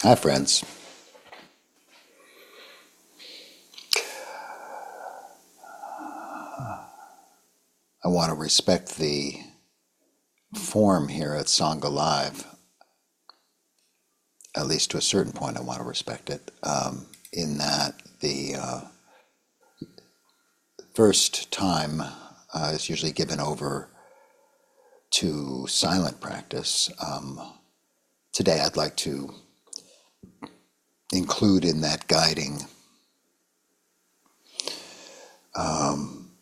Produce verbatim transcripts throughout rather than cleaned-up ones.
Hi, friends. I want to respect the form here at Sangha Live. At least to a certain point, I want to respect it. Um, in that the uh, first time uh, is usually given over to silent practice. Um, today, I'd like to include in that guiding um,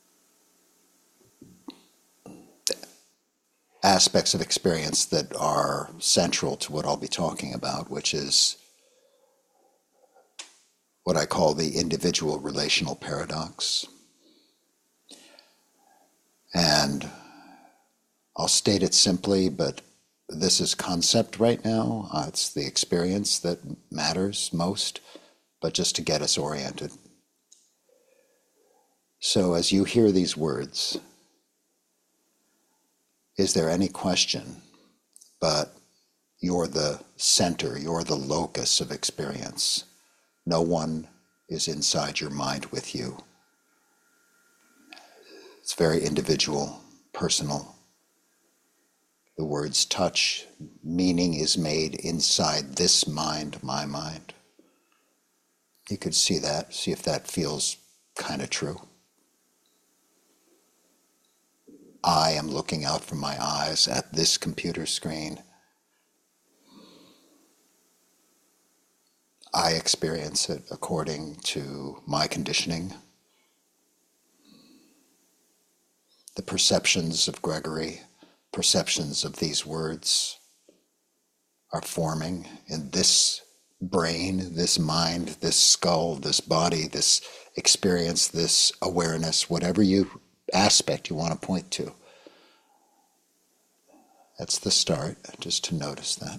aspects of experience that are central to what I'll be talking about, which is what I call the individual relational paradox. And I'll state it simply, but this is concept right now. Uh, it's the experience that matters most, but just to get us oriented. So as you hear these words, is there any question but you're the center, you're the locus of experience. No one is inside your mind with you. It's very individual, personal. The words touch, meaning is made inside this mind, my mind. You could see that, see if that feels kind of true. I am looking out from my eyes at this computer screen. I experience it according to my conditioning. The perceptions of Gregory, perceptions of these words are forming in this brain, this mind, this skull, this body, this experience, this awareness, whatever you aspect you want to point to. That's the start, just to notice that.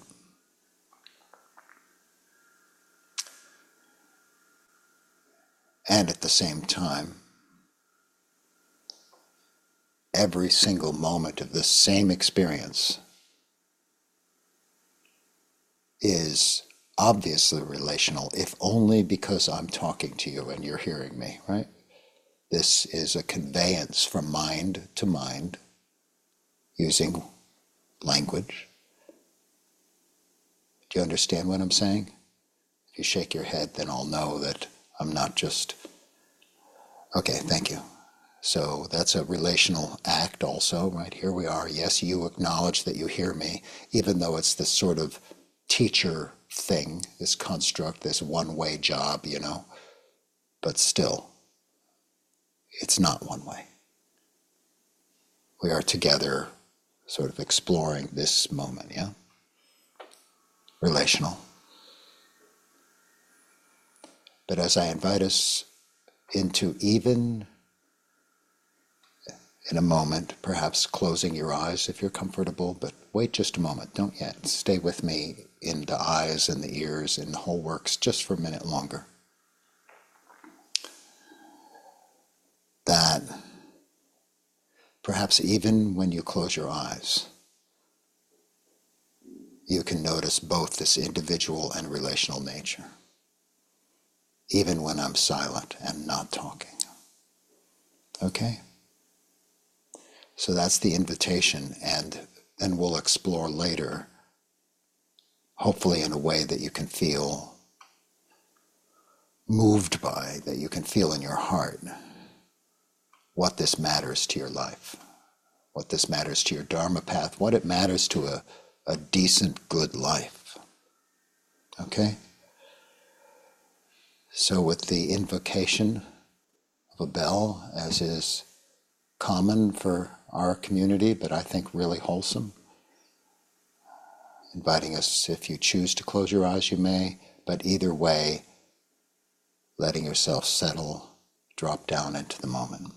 And at the same time, every single moment of this same experience is obviously relational, if only because I'm talking to you and you're hearing me, right? This is a conveyance from mind to mind using language. Do you understand what I'm saying? If you shake your head, then I'll know that I'm not just... Okay, thank you. So that's a relational act also, right? Here we are. Yes, you acknowledge that you hear me, even though it's this sort of teacher thing, this construct, this one-way job, you know. But still, it's not one way. We are together sort of exploring this moment, yeah? Relational. But as I invite us into even in a moment, perhaps closing your eyes if you're comfortable, but wait just a moment. Don't yet. Stay with me in the eyes and the ears and the whole works just for a minute longer. That perhaps even when you close your eyes, you can notice both this individual and relational nature, even when I'm silent and not talking. Okay? So that's the invitation, and then we'll explore later, hopefully in a way that you can feel moved by, that you can feel in your heart what this matters to your life, what this matters to your Dharma path, what it matters to a, a decent, good life. Okay? So with the invocation of a bell, as is common for our community, but I think really wholesome, inviting us, if you choose to close your eyes, you may, but either way, letting yourself settle, drop down into the moment.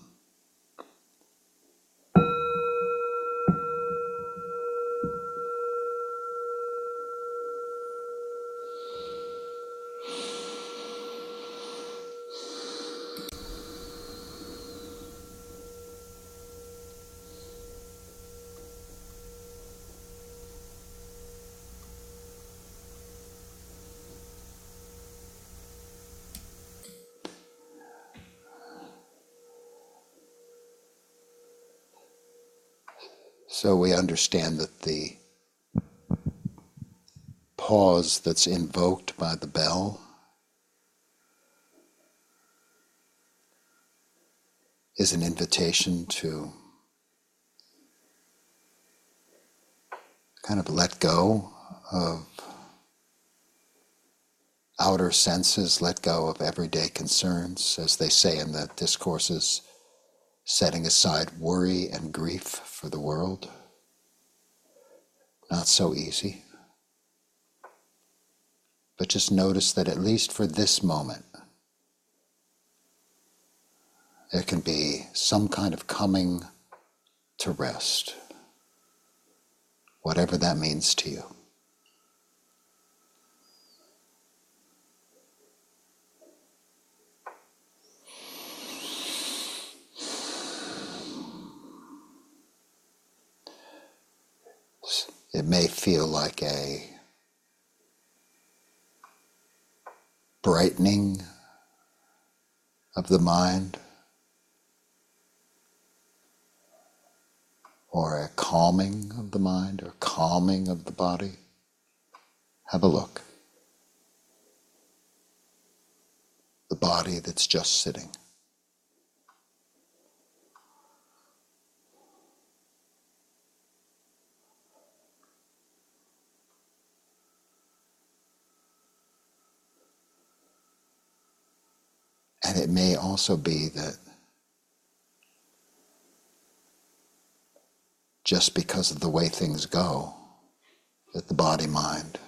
So we understand that the pause that's invoked by the bell is an invitation to kind of let go of outer senses, let go of everyday concerns, as they say in the discourses, setting aside worry and grief for the world. Not so easy. But just notice that at least for this moment, there can be some kind of coming to rest, whatever that means to you. It may feel like a brightening of the mind, or a calming of the mind, or calming of the body. Have a look. The body that's just sitting. And it may also be that just because of the way things go, that the body-mind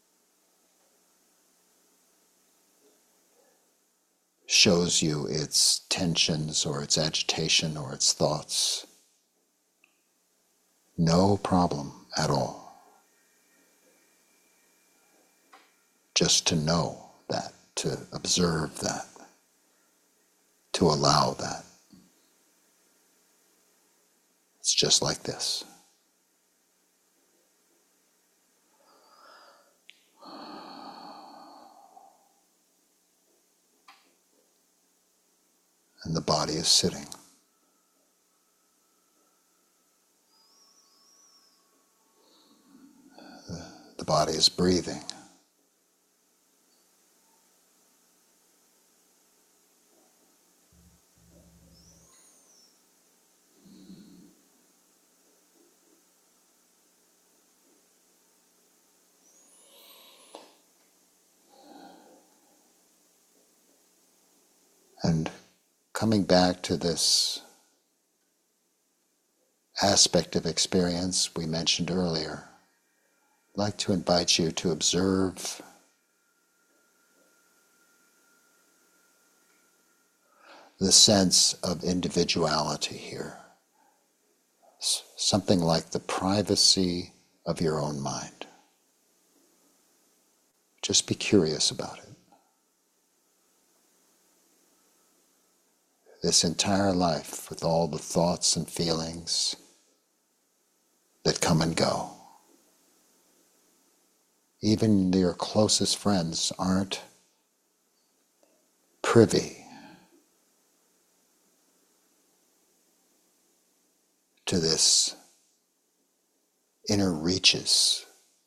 shows you its tensions or its agitation or its thoughts. No problem at all. Just to know that, to observe that, to allow that. It's just like this. And the body is sitting. The, the body is breathing. And coming back to this aspect of experience we mentioned earlier, I'd like to invite you to observe the sense of individuality here. Something like the privacy of your own mind. Just be curious about it. This entire life with all the thoughts and feelings that come and go. Even your closest friends aren't privy to this inner reaches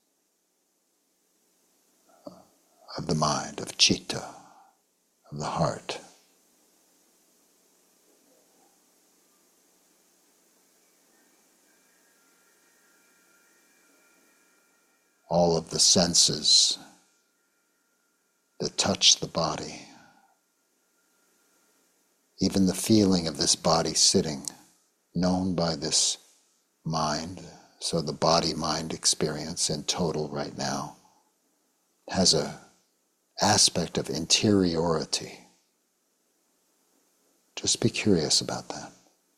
of the mind, of citta, of the heart. All of the senses that touch the body, even the feeling of this body sitting, known by this mind, so the body-mind experience in total right now has a aspect of interiority. Just be curious about that.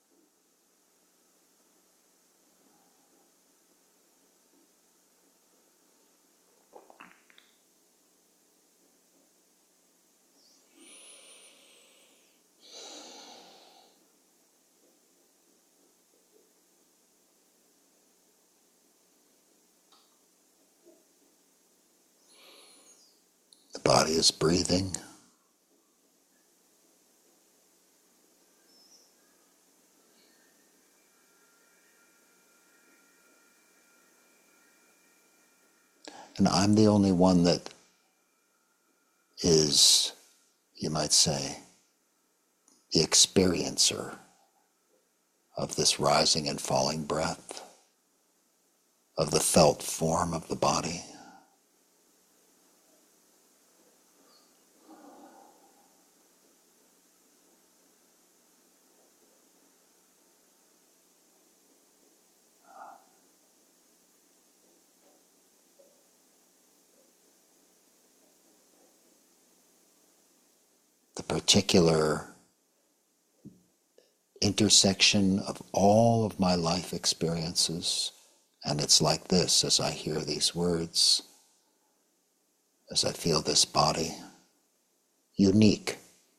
The body is breathing. And I'm the only one that is, you might say, the experiencer of this rising and falling breath, of the felt form of the body. The particular intersection of all of my life experiences, and it's like this as I hear these words, as I feel this body, unique.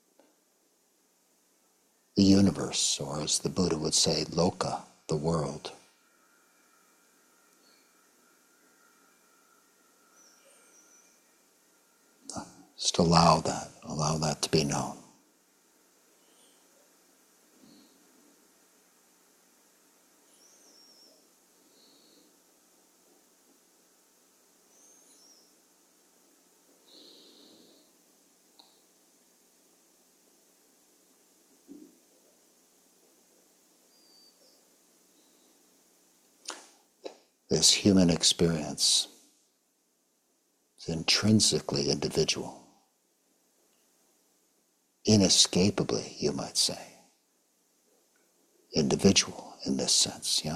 The universe, or as the Buddha would say, loka, the world. Just allow that, allow that to be known. This human experience is intrinsically individual. Inescapably, you might say. Individual in this sense, yeah?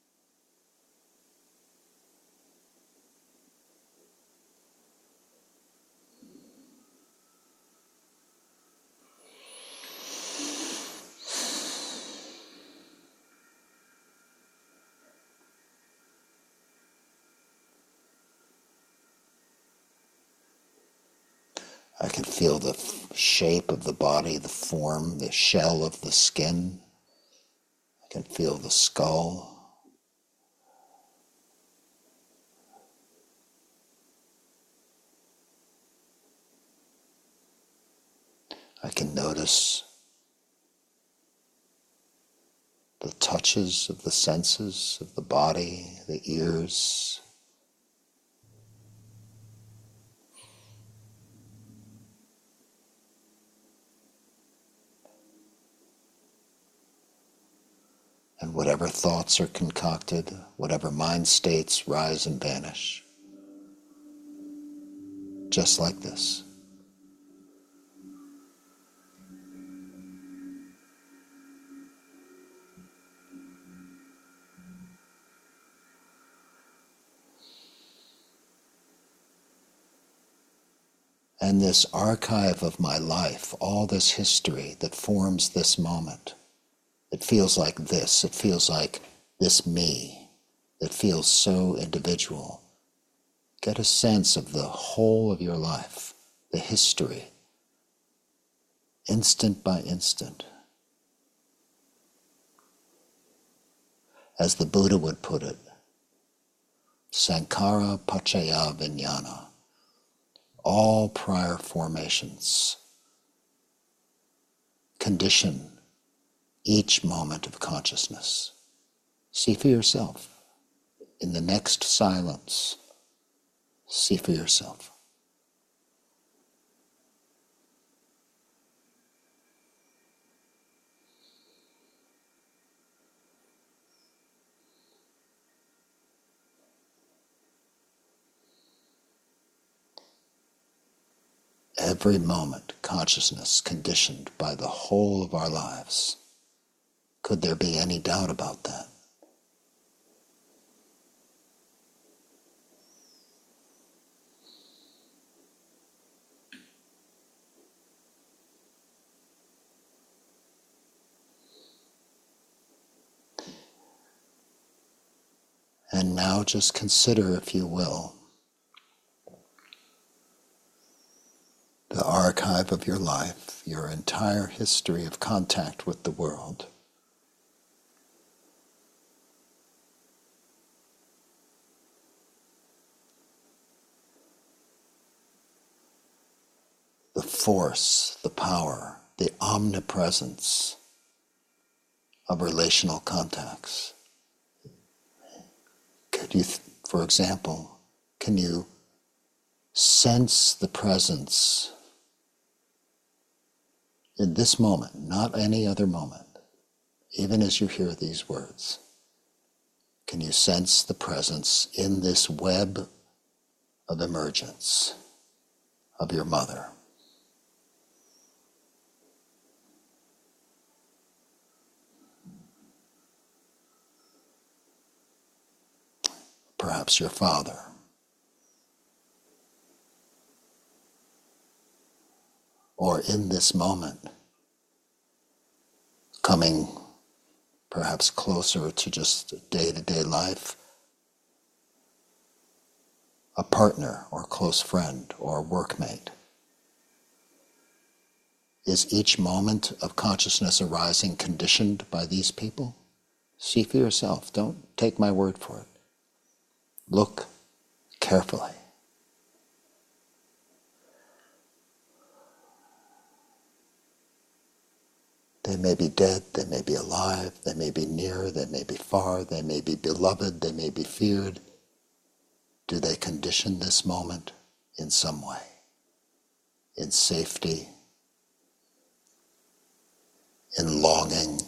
I can feel the shape of the body, the form, the shell of the skin. I can feel the skull. I can notice the touches of the senses of the body, the ears. And whatever thoughts are concocted, whatever mind states rise and vanish. Just like this. And this archive of my life, all this history that forms this moment, it feels like this, it feels like this me, that feels so individual. Get a sense of the whole of your life, the history, instant by instant. As the Buddha would put it, Sankhara Paccaya Vijnana, all prior formations condition each moment of consciousness. See for yourself. In the next silence, see for yourself. Every moment, consciousness conditioned by the whole of our lives. Could there be any doubt about that? And now just consider, if you will, the archive of your life, your entire history of contact with the world. The force, the power, the omnipresence of relational contacts. Could you, for example, can you sense the presence in this moment, not any other moment, even as you hear these words. Can you sense the presence in this web of emergence of your mother? Perhaps your father. Or in this moment, coming perhaps closer to just day-to-day life, a partner or close friend or workmate. Is each moment of consciousness arising conditioned by these people? See for yourself. Don't take my word for it. Look carefully. They may be dead, they may be alive, they may be near, they may be far, they may be beloved, they may be feared. Do they condition this moment in some way? In safety? In longing?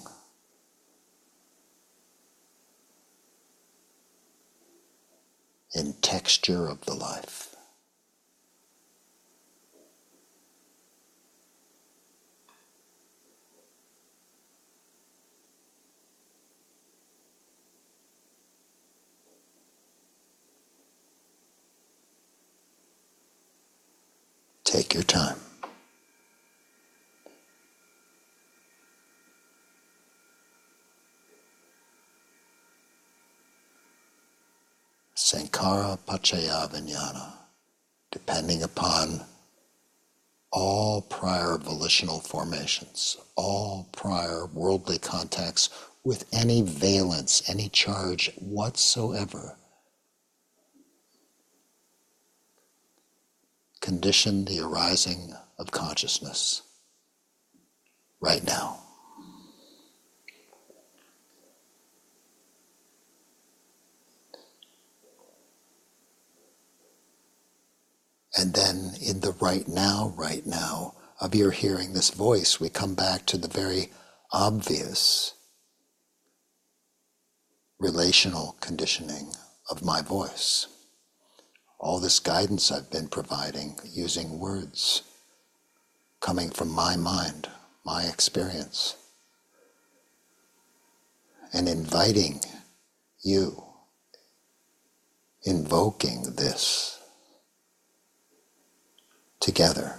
In texture of the life? Take your time. Sankhara Pachaya Vijnana, depending upon all prior volitional formations, all prior worldly contacts with any valence, any charge whatsoever, condition the arising of consciousness right now. And then in the right now, right now, of your hearing this voice, we come back to the very obvious relational conditioning of my voice. All this guidance I've been providing using words coming from my mind, my experience, and inviting you, invoking this together.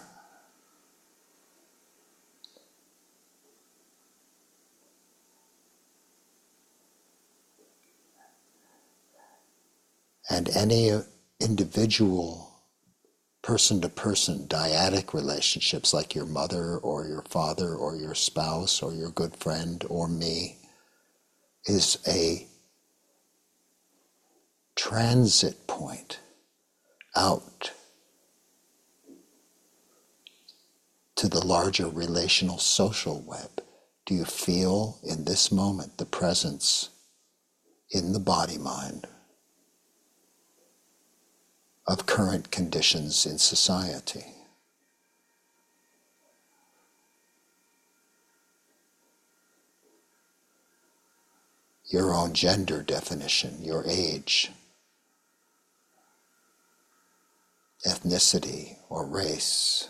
And any individual person-to-person dyadic relationships like your mother or your father or your spouse or your good friend or me is a transit point out to the larger relational social web. Do you feel in this moment the presence in the body-mind of current conditions in society? Your own gender definition, your age, ethnicity or race,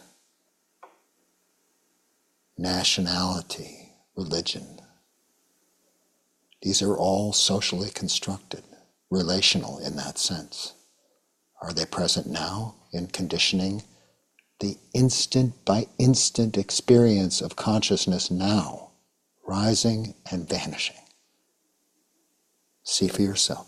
nationality, religion. These are all socially constructed, relational in that sense. Are they present now in conditioning the instant by instant experience of consciousness now, rising and vanishing? See for yourself.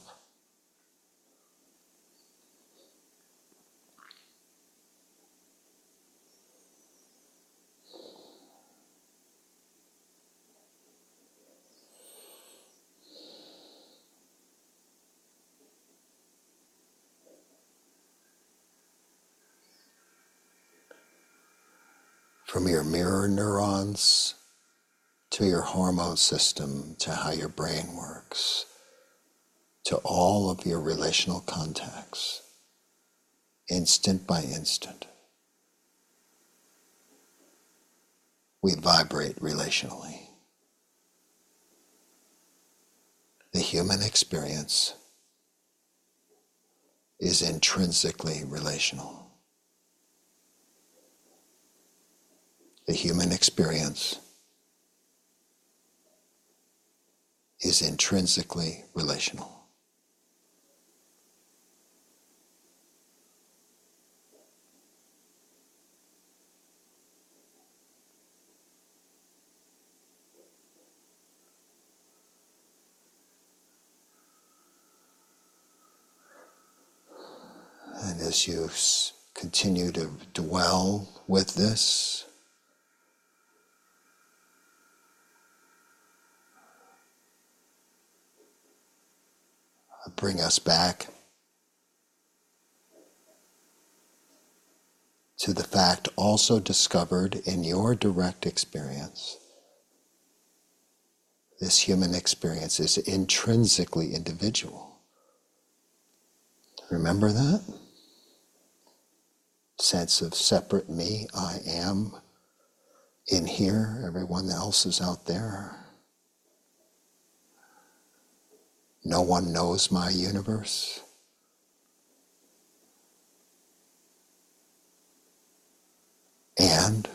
From your mirror neurons to your hormone system, to how your brain works, to all of your relational contacts. instant by instant. We vibrate relationally. The human experience is intrinsically relational. The human experience is intrinsically relational. And as you continue to dwell with this, bring us back to the fact also discovered in your direct experience. This human experience is intrinsically individual. Remember that? Sense of separate me, I am in here, everyone else is out there. No one knows my universe. And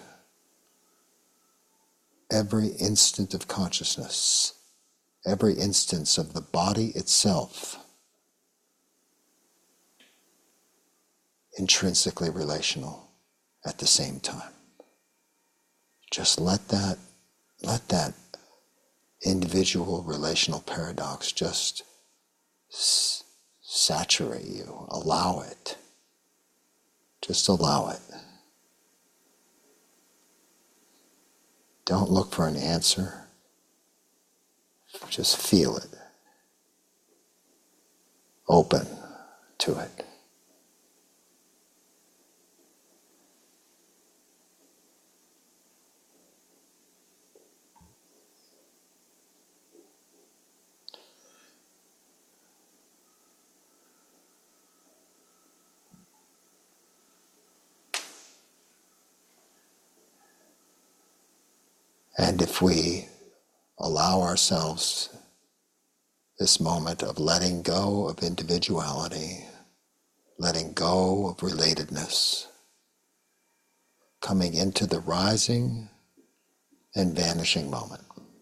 every instant of consciousness, every instance of the body itself, intrinsically relational at the same time. Just let that, let that individual relational paradox just s- saturate you. Allow it. Just allow it. Don't look for an answer. Just feel it. Open to it. And if we allow ourselves this moment of letting go of individuality, letting go of relatedness, coming into the rising and vanishing moment,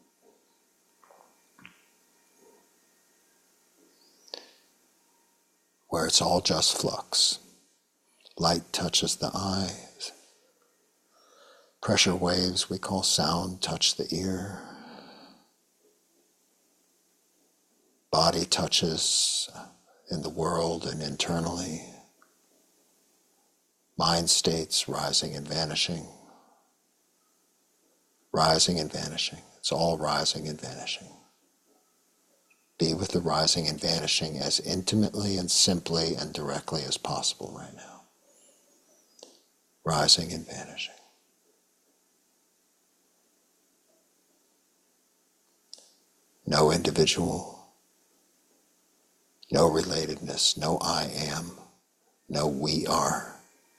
where it's all just flux. Light touches the eyes. Pressure waves we call sound touch the ear. Body touches in the world and internally. Mind states rising and vanishing. Rising and vanishing. It's all rising and vanishing. Be with the rising and vanishing as intimately and simply and directly as possible right now. Rising and vanishing. No individual, no relatedness, no I am, no we are.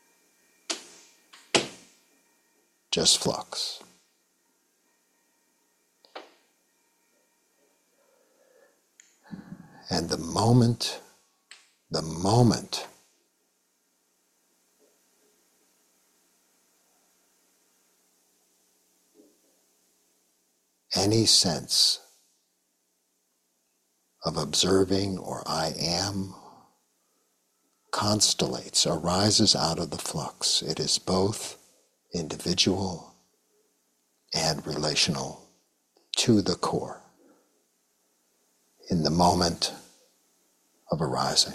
Just flux. And the moment, the moment any sense of observing or I am constellates, arises out of the flux. It is both individual and relational to the core in the moment of arising.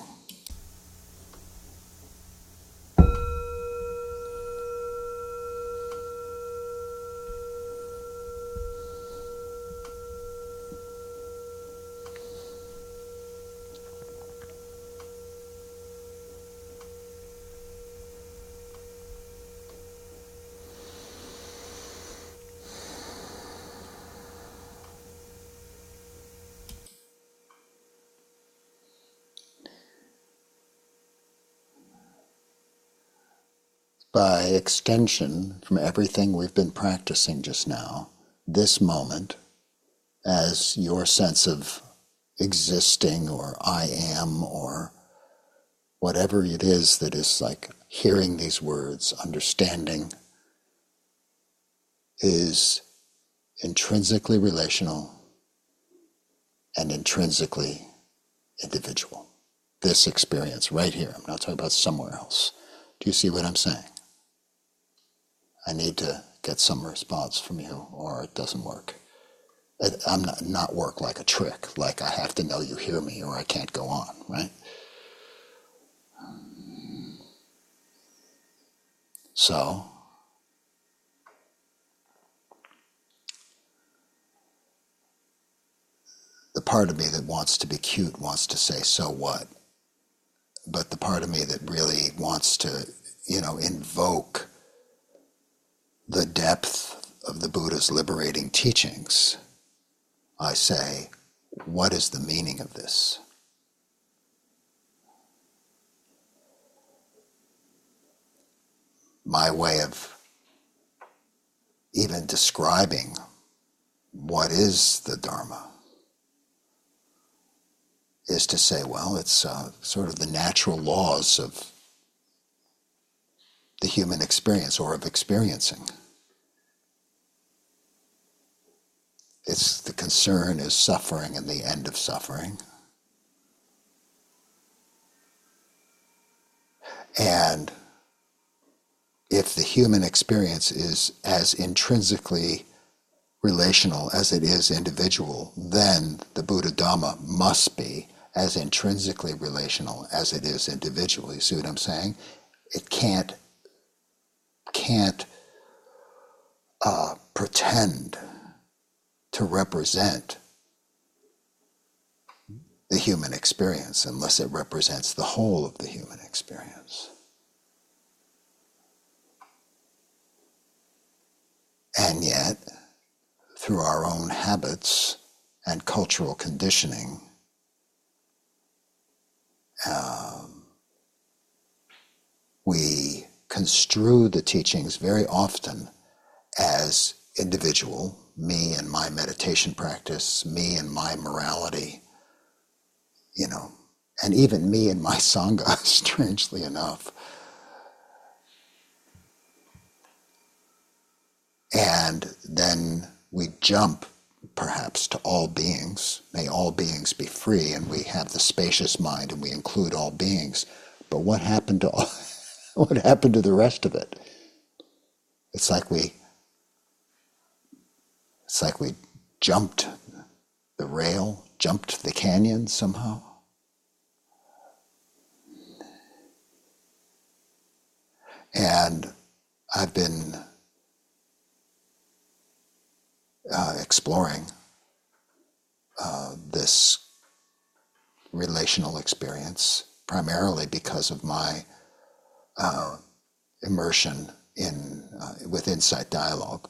by extension from everything we've been practicing just now, this moment, as your sense of existing or I am or whatever it is that is like hearing these words, understanding, is intrinsically relational and intrinsically individual. This experience right here. I'm not talking about somewhere else. Do you see what I'm saying? I need to get some response from you or it doesn't work. I'm not, not work like a trick, like I have to know you hear me or I can't go on, right? So, the part of me that wants to be cute wants to say, so what? But the part of me that really wants to, you know, invoke the depth of the Buddha's liberating teachings, I say, what is the meaning of this? My way of even describing what is the Dharma is to say, well, it's uh, sort of the natural laws of the human experience or of experiencing. It's the concern is suffering and the end of suffering. And if the human experience is as intrinsically relational as it is individual, then the Buddha Dhamma must be as intrinsically relational as it is individual. You see what I'm saying? It can't can't uh, pretend to represent the human experience unless it represents the whole of the human experience. And yet, through our own habits and cultural conditioning, um, we construe the teachings very often as individual, me and my meditation practice, me and my morality, you know, and even me and my Sangha, strangely enough. And then we jump perhaps to all beings. May all beings be free, and we have the spacious mind and we include all beings. But what happened to all, what happened to the rest of it? It's like we it's like we jumped the rail, jumped the canyon somehow. And I've been uh, exploring uh, this relational experience primarily because of my uh, immersion in uh, with Insight Dialogue.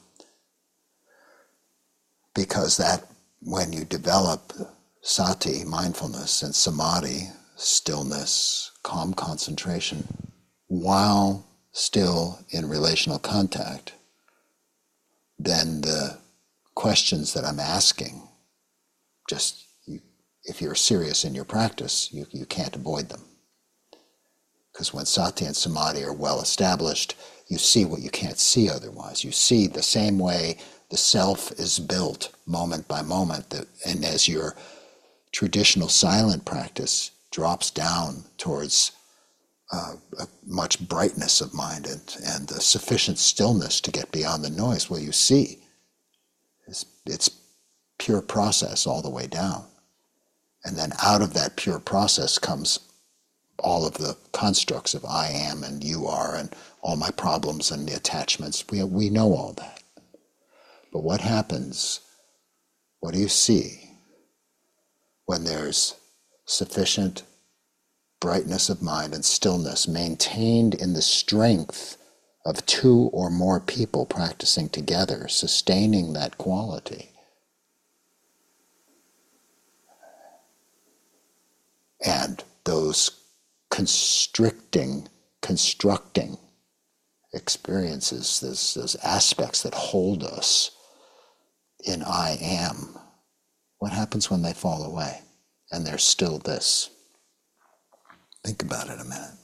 Because that, when you develop sati, mindfulness, and samadhi, stillness, calm concentration, while still in relational contact, then the questions that I'm asking, just you, if you're serious in your practice, you, you can't avoid them. Because when sati and samadhi are well established, you see what you can't see otherwise. You see the same way the self is built moment by moment, that, and as your traditional silent practice drops down towards uh, a much brightness of mind and, and a sufficient stillness to get beyond the noise, well, you see it's, it's pure process all the way down. And then out of that pure process comes all of the constructs of I am and you are and all my problems and the attachments. We, we know all that. But what happens, what do you see when there's sufficient brightness of mind and stillness maintained in the strength of two or more people practicing together, sustaining that quality? And those constricting, constructing, experiences, those, those aspects that hold us in I am, what happens when they fall away and there's still this? Think about it a minute.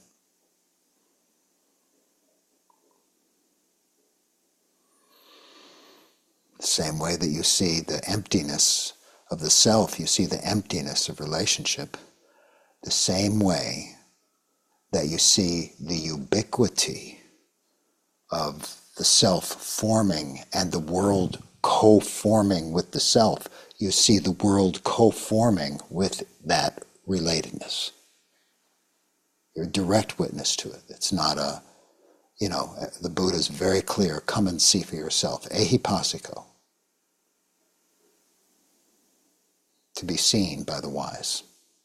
The same way that you see the emptiness of the self, you see the emptiness of relationship, the same way that you see the ubiquity of the self forming and the world co-forming with the self, you see the world co-forming with that relatedness. You're a direct witness to it. It's not a, you know, the Buddha's very clear, come and see for yourself, ehipassiko, to be seen by the wise.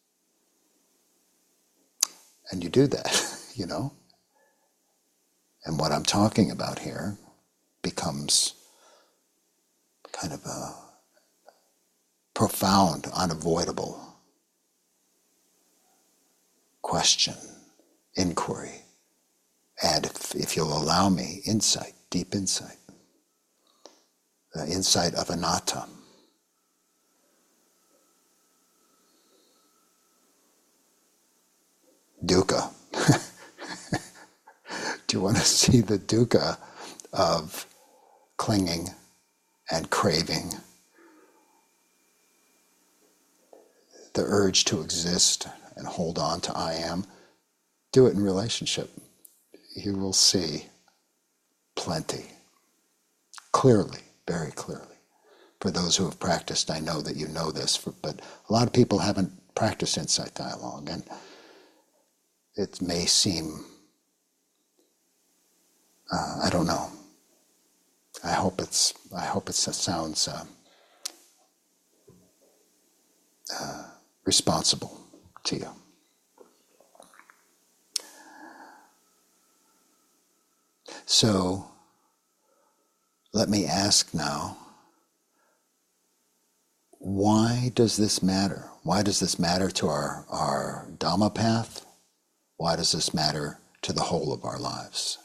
And you do that, you know. And what I'm talking about here becomes kind of a profound, unavoidable question, inquiry, and if, if you'll allow me, insight, deep insight, the insight of anatta. Dukkha. Do you want to see the dukkha of clinging and craving, the urge to exist and hold on to I am? Do it in relationship. You will see plenty, clearly, very clearly. For those who have practiced, I know that you know this, for, but a lot of people haven't practiced insight dialogue, and it may seem, uh, I don't know. I hope it's. I hope it sounds uh, uh, responsible to you. So, let me ask now, why does this matter? Why does this matter to our, our Dhamma path? Why does this matter to the whole of our lives?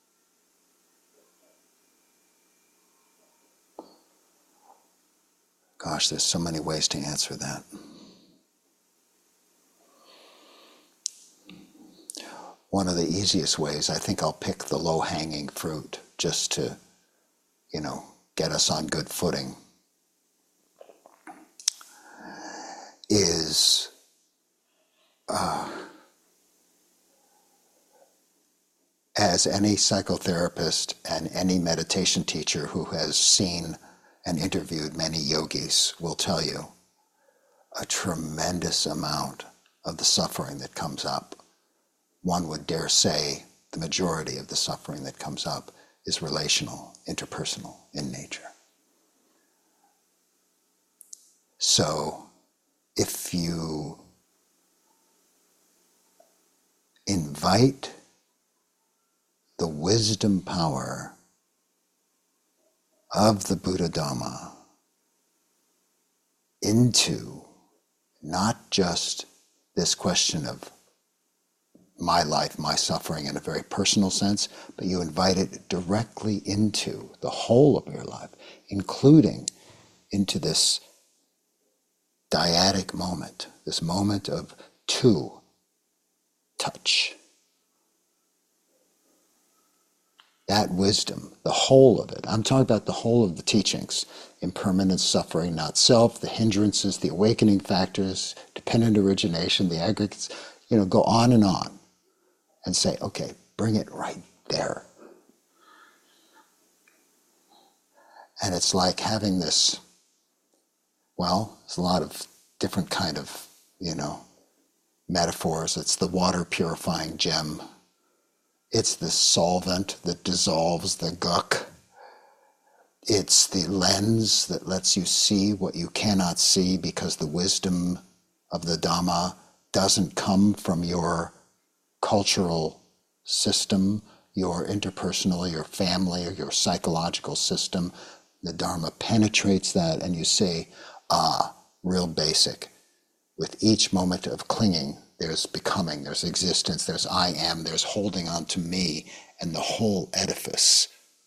Gosh, there's so many ways to answer that. One of the easiest ways, I think I'll pick the low-hanging fruit just to, you know, get us on good footing, is uh, as any psychotherapist and any meditation teacher who has seen and interviewed many yogis will tell you, a tremendous amount of the suffering that comes up, one would dare say the majority of the suffering that comes up, is relational, interpersonal in nature. So if you invite the wisdom power of the Buddha Dhamma into not just this question of my life, my suffering in a very personal sense, but you invite it directly into the whole of your life, including into this dyadic moment, this moment of two, touch. That wisdom, the whole of it. I'm talking about the whole of the teachings. Impermanence, suffering, not self, the hindrances, the awakening factors, dependent origination, the aggregates, you know, go on and on. And say, okay, bring it right there. And it's like having this, well, there's a lot of different kind of, you know, metaphors. It's the water purifying gem. It's the solvent that dissolves the guk. It's the lens that lets you see what you cannot see because the wisdom of the Dhamma doesn't come from your cultural system, your interpersonal, your family, or your psychological system. The Dharma penetrates that and you say, ah, real basic. With each moment of clinging, there's becoming, there's existence, there's I am, there's holding on to me, and the whole edifice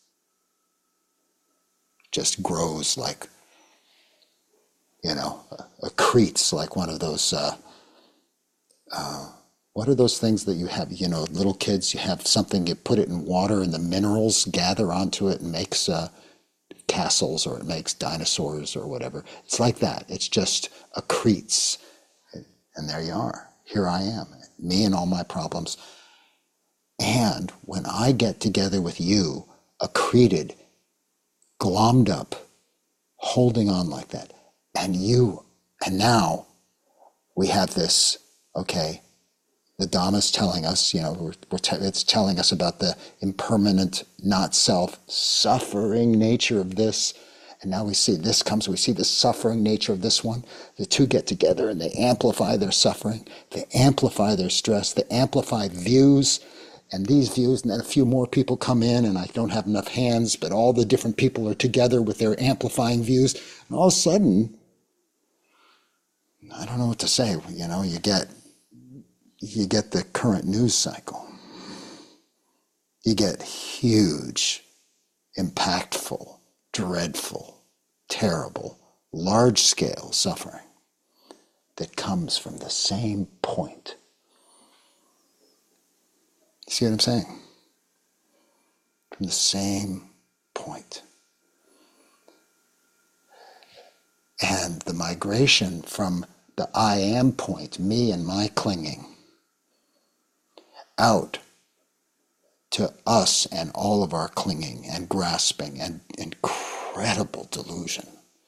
just grows like, you know, accretes like one of those, uh, uh, what are those things that you have, you know, little kids, you have something, you put it in water and the minerals gather onto it and makes uh, castles, or it makes dinosaurs or whatever. It's like that. It's just accretes. And there you are. Here I am, me and all my problems. And when I get together with you, accreted, glommed up, holding on like that, and you, and now we have this, okay, the Dhamma's telling us, you know, we're, we're te- it's telling us about the impermanent, not self, suffering nature of this. And now we see this comes, we see the suffering nature of this one. The two get together and they amplify their suffering. They amplify their stress. They amplify views. And these views, and then a few more people come in, and I don't have enough hands, but all the different people are together with their amplifying views. And all of a sudden, I don't know what to say, you know, you get you get the current news cycle. You get huge, impactful, dreadful, terrible, large-scale suffering that comes from the same point. See what I'm saying? From the same point. And the migration from the I am point, me and my clinging, out to us and all of our clinging and grasping and incredible delusion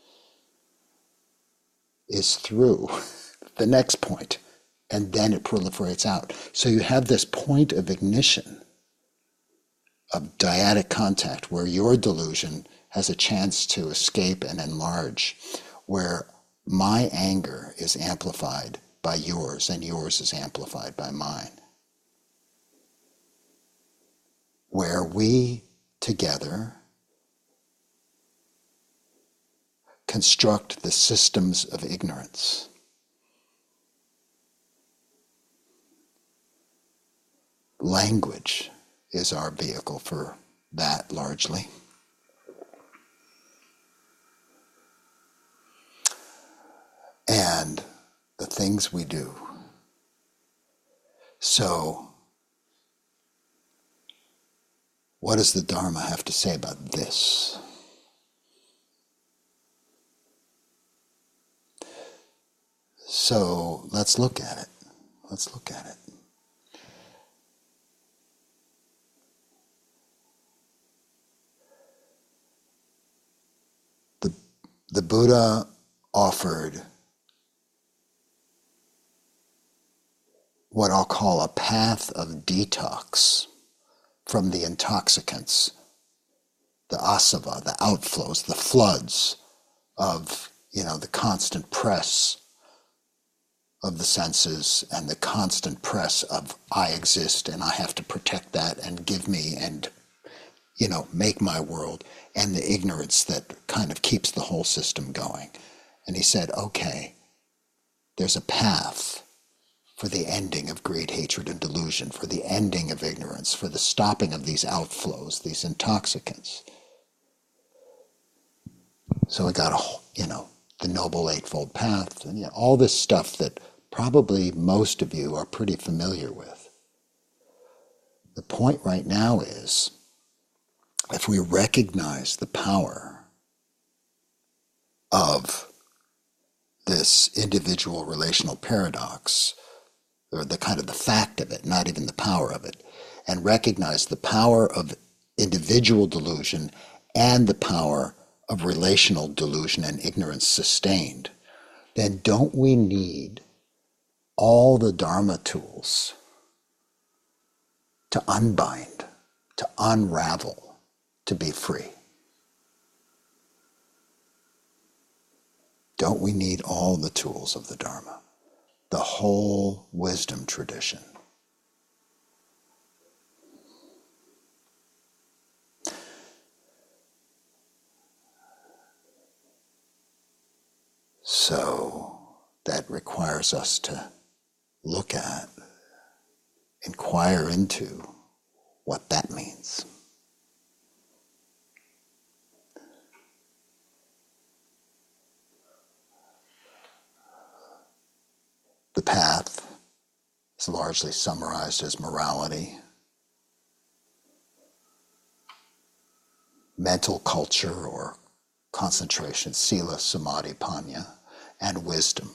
is through the next point, and then it proliferates out. So you have this point of ignition, of dyadic contact, where your delusion has a chance to escape and enlarge, where my anger is amplified by yours and yours is amplified by mine. Where we together construct the systems of ignorance. Language is our vehicle for that largely. And the things we do. So, what does the Dharma have to say about this? So, let's look at it. Let's look at it. The, the Buddha offered what I'll call a path of detox from the intoxicants, the asava, the outflows, the floods of, you know, the constant press of the senses and the constant press of I exist and I have to protect that and give me and, you know, make my world, and the ignorance that kind of keeps the whole system going. And he said, okay, there's a path for the ending of greed, hatred, and delusion, for the ending of ignorance, for the stopping of these outflows, these intoxicants. So we got, a, you know, the Noble Eightfold Path, and you know, all this stuff that probably most of you are pretty familiar with. The point right now is, if we recognize the power of this individual relational paradox, or the kind of the fact of it, not even the power of it, and recognize the power of individual delusion and the power of relational delusion and ignorance sustained, then don't we need all the Dharma tools to unbind, to unravel, to be free? Don't we need all the tools of the Dharma? The whole wisdom tradition. So that requires us to look at, inquire into what that means. The path is largely summarized as morality, mental culture or concentration, sila, samadhi, panya, and wisdom.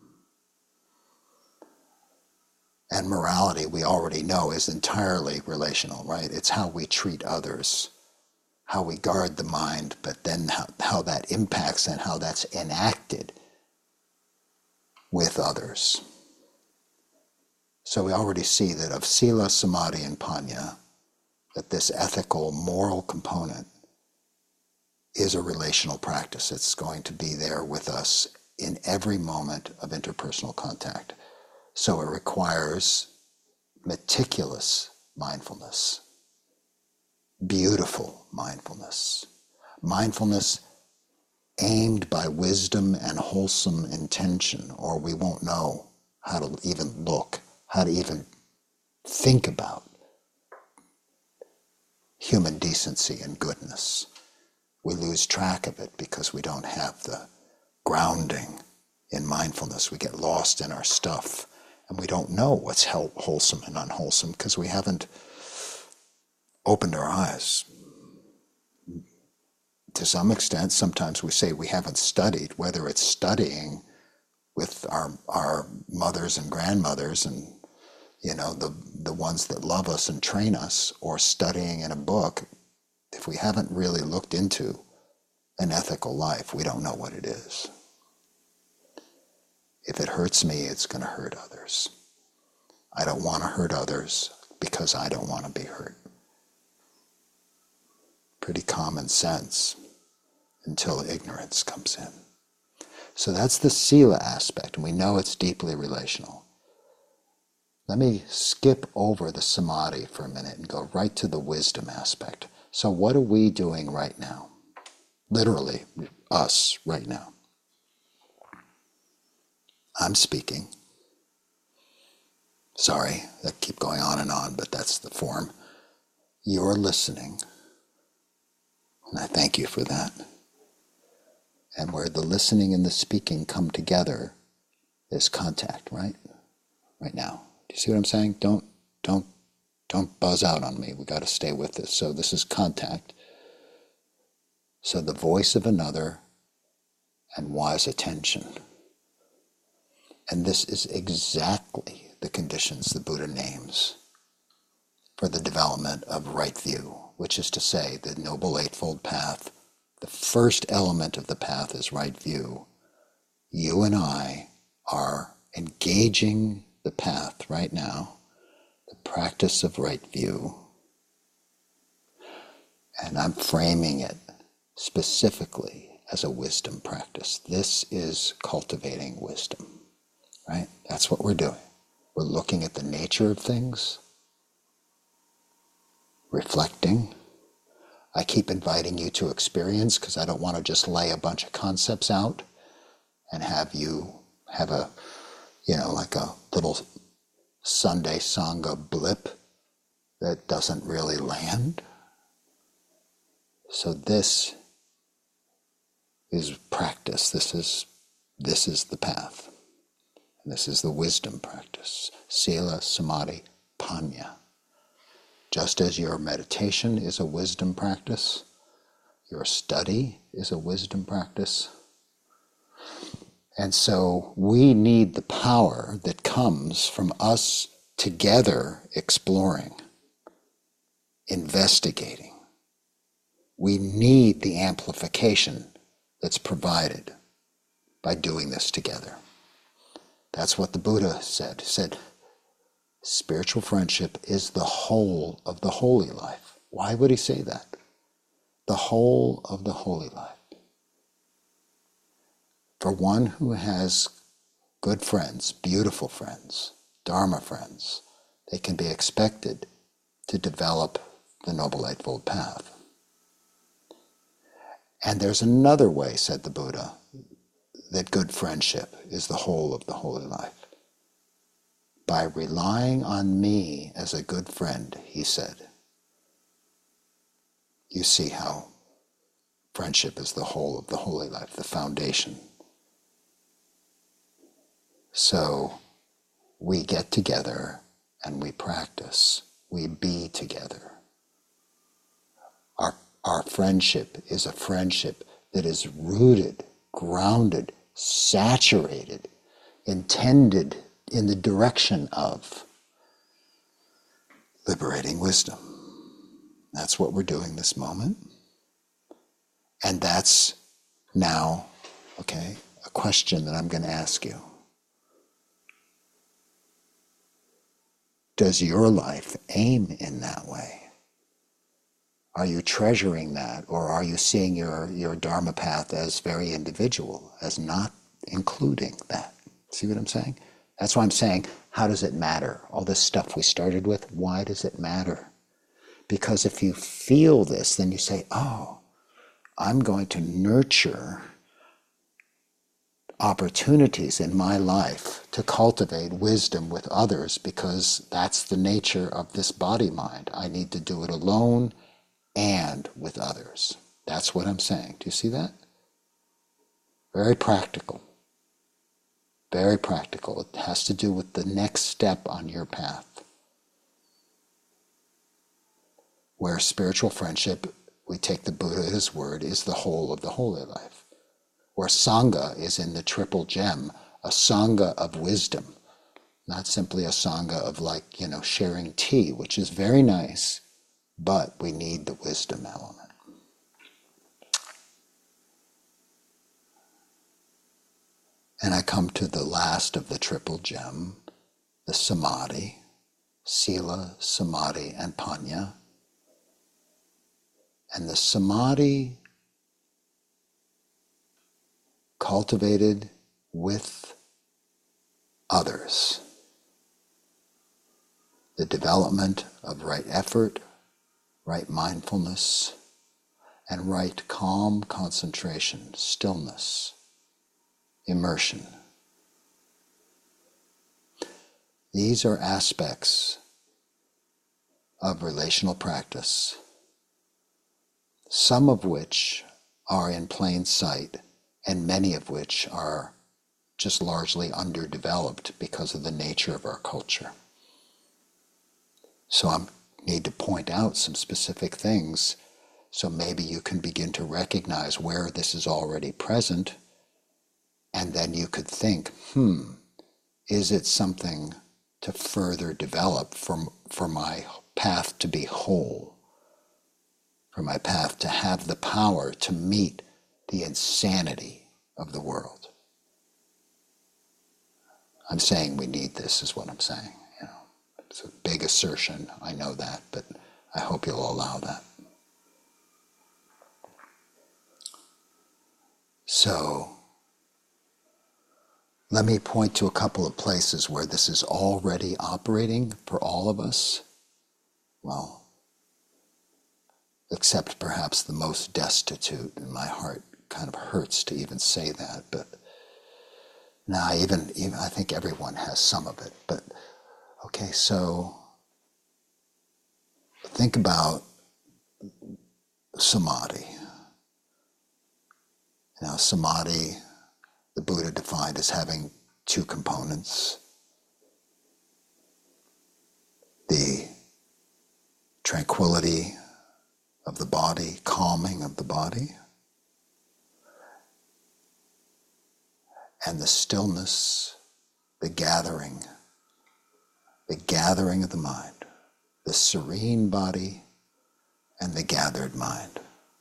And morality, we already know, is entirely relational, right? It's how we treat others, how we guard the mind, but then how, how that impacts and how that's enacted with others. So we already see that of sila, samadhi, and panya, that this ethical, moral component is a relational practice. It's going to be there with us in every moment of interpersonal contact. So it requires meticulous mindfulness, beautiful mindfulness, mindfulness aimed by wisdom and wholesome intention, or we won't know how to even look, how to even think about human decency and goodness. We lose track of it because we don't have the grounding in mindfulness. We get lost in our stuff, and we don't know what's wholesome and unwholesome because we haven't opened our eyes. To some extent, sometimes we say we haven't studied, whether it's studying with our our mothers and grandmothers and, you know, the, the ones that love us and train us, or studying in a book. If we haven't really looked into an ethical life, we don't know what it is. If it hurts me, it's going to hurt others. I don't want to hurt others because I don't want to be hurt. Pretty common sense until ignorance comes in. So that's the sila aspect, and we know it's deeply relational. Let me skip over the samadhi for a minute and go right to the wisdom aspect. So what are we doing right now? Literally, us right now. I'm speaking. Sorry, I keep going on and on, but that's the form. You're listening, and I thank you for that. And where the listening and the speaking come together is contact, right? Right now. Do you see what I'm saying? Don't, don't, don't buzz out on me. We got to stay with this. So this is contact. So the voice of another and wise attention. And this is exactly the conditions the Buddha names for the development of right view, which is to say the Noble Eightfold Path. The first element of the path is right view. You and I are engaging the path right now, the practice of right view, and I'm framing it specifically as a wisdom practice. This is cultivating wisdom, right? That's what we're doing. We're looking at the nature of things, reflecting. I keep inviting you to experience because I don't want to just lay a bunch of concepts out and have you have a, you know, like a little Sunday Sangha blip that doesn't really land. So this is practice. This is this is the path. And this is the wisdom practice. Sila, samadhi, panya. Just as your meditation is a wisdom practice, your study is a wisdom practice. And so we need the power that comes from us together exploring, investigating. We need the amplification that's provided by doing this together. That's what the Buddha said. He said, spiritual friendship is the whole of the holy life. Why would he say that? The whole of the holy life. For one who has good friends, beautiful friends, Dharma friends, they can be expected to develop the Noble Eightfold Path. And there's another way, said the Buddha, that good friendship is the whole of the holy life. By relying on me as a good friend, he said, you see how friendship is the whole of the holy life, the foundation. So we get together and we practice. We be together. Our, our friendship is a friendship that is rooted, grounded, saturated, intended in the direction of liberating wisdom. That's what we're doing this moment. And that's now, okay, a question that I'm going to ask you. Does your life aim in that way? Are you treasuring that, or are you seeing your, your Dharma path as very individual, as not including that? See what I'm saying? That's why I'm saying, how does it matter? All this stuff we started with, why does it matter? Because if you feel this, then you say, oh, I'm going to nurture opportunities in my life to cultivate wisdom with others, because that's the nature of this body-mind. I need to do it alone and with others. That's what I'm saying. Do you see that? Very practical. Very practical. It has to do with the next step on your path. Where spiritual friendship, we take the Buddha at his word, is the whole of the holy life. Where Sangha is in the triple gem, a Sangha of wisdom. Not simply a Sangha of, like, you know, sharing tea, which is very nice, but we need the wisdom element. And I come to the last of the triple gem, the samadhi, sila, samadhi, and panya. And the samadhi cultivated with others. The development of right effort, right mindfulness, and right calm concentration, stillness, immersion. These are aspects of relational practice, some of which are in plain sight, and many of which are just largely underdeveloped because of the nature of our culture. So I need to point out some specific things, so maybe you can begin to recognize where this is already present, and then you could think, hmm, is it something to further develop for, for my path to be whole, for my path to have the power to meet the insanity of the world? I'm saying we need this, is what I'm saying. You know, it's a big assertion, I know that, but I hope you'll allow that. So, let me point to a couple of places where this is already operating for all of us. Well, except perhaps the most destitute, and my heart kind of hurts to even say that, but now even, even I think everyone has some of it. But okay, so think about samadhi. Now, samadhi, the Buddha defined as having two components: the tranquility of the body, calming of the body, and the stillness, the gathering, the gathering of the mind, the serene body and the gathered mind.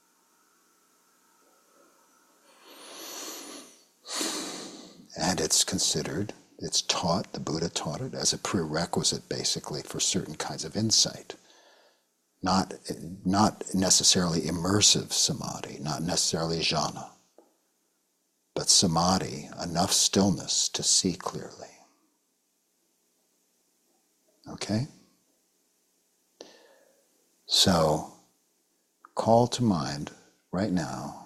And it's considered, it's taught, the Buddha taught it as a prerequisite basically for certain kinds of insight. Not, not necessarily immersive samadhi, not necessarily jhana, but samadhi, enough stillness to see clearly. Okay? So, call to mind right now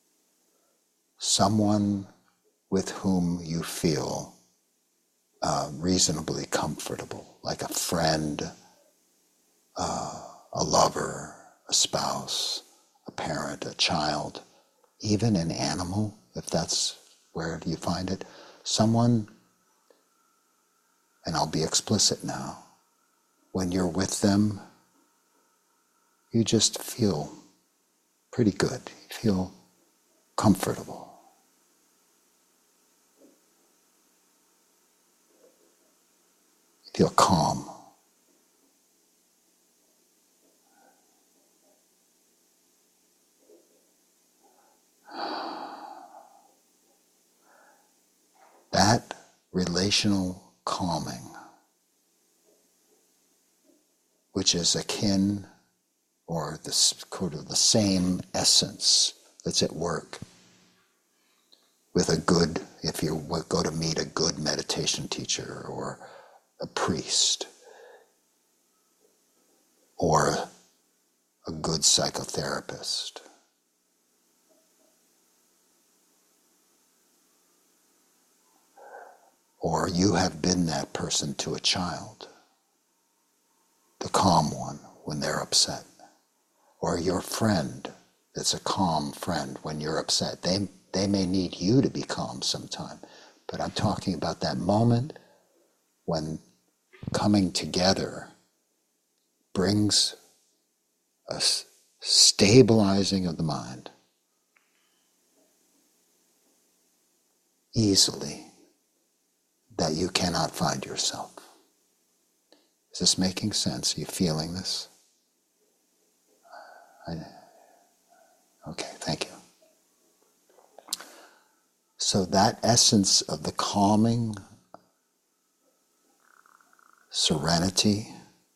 someone with whom you feel uh, reasonably comfortable, like a friend, uh, a lover, a spouse, parent, a child, even an animal, if that's where you find it, someone, and I'll be explicit now, when you're with them, you just feel pretty good. You feel comfortable. You feel calm. That relational calming, which is akin or the sort of the same essence that's at work with a good, if you go to meet a good meditation teacher or a priest or a good psychotherapist. Or you have been that person to a child, the calm one when they're upset. Or your friend that's a calm friend when you're upset. They, they may need you to be calm sometime. But I'm talking about that moment when coming together brings a stabilizing of the mind easily, that you cannot find yourself. Is this making sense? Are you feeling this? I, okay, thank you. So that essence of the calming, serenity,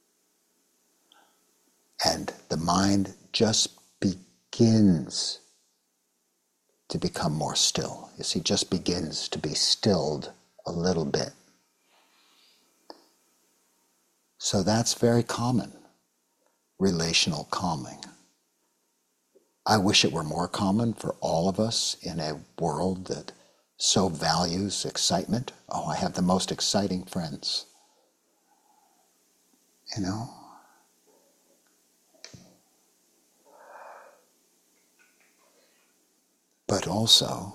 and the mind just begins to become more still. You see, just begins to be stilled a little bit. So that's very common, relational calming. I wish it were more common for all of us in a world that so values excitement. Oh, I have the most exciting friends. You know? But also,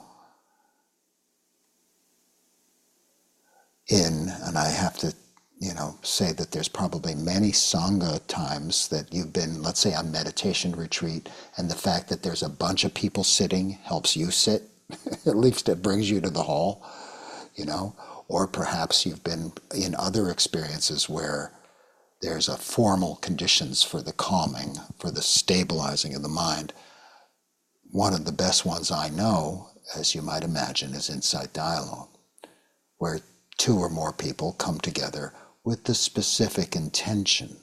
in, and I have to, you know, say that there's probably many Sangha times that you've been, let's say, on meditation retreat, and the fact that there's a bunch of people sitting helps you sit. At least it brings you to the hall, you know. Or perhaps you've been in other experiences where there's a formal conditions for the calming, for the stabilizing of the mind. One of the best ones I know, as you might imagine, is Insight Dialogue, where two or more people come together with the specific intention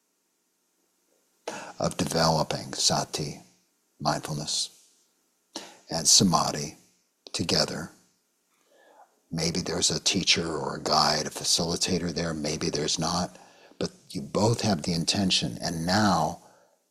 of developing sati, mindfulness, and samadhi together. Maybe there's a teacher or a guide, a facilitator there, maybe there's not, but you both have the intention, and now,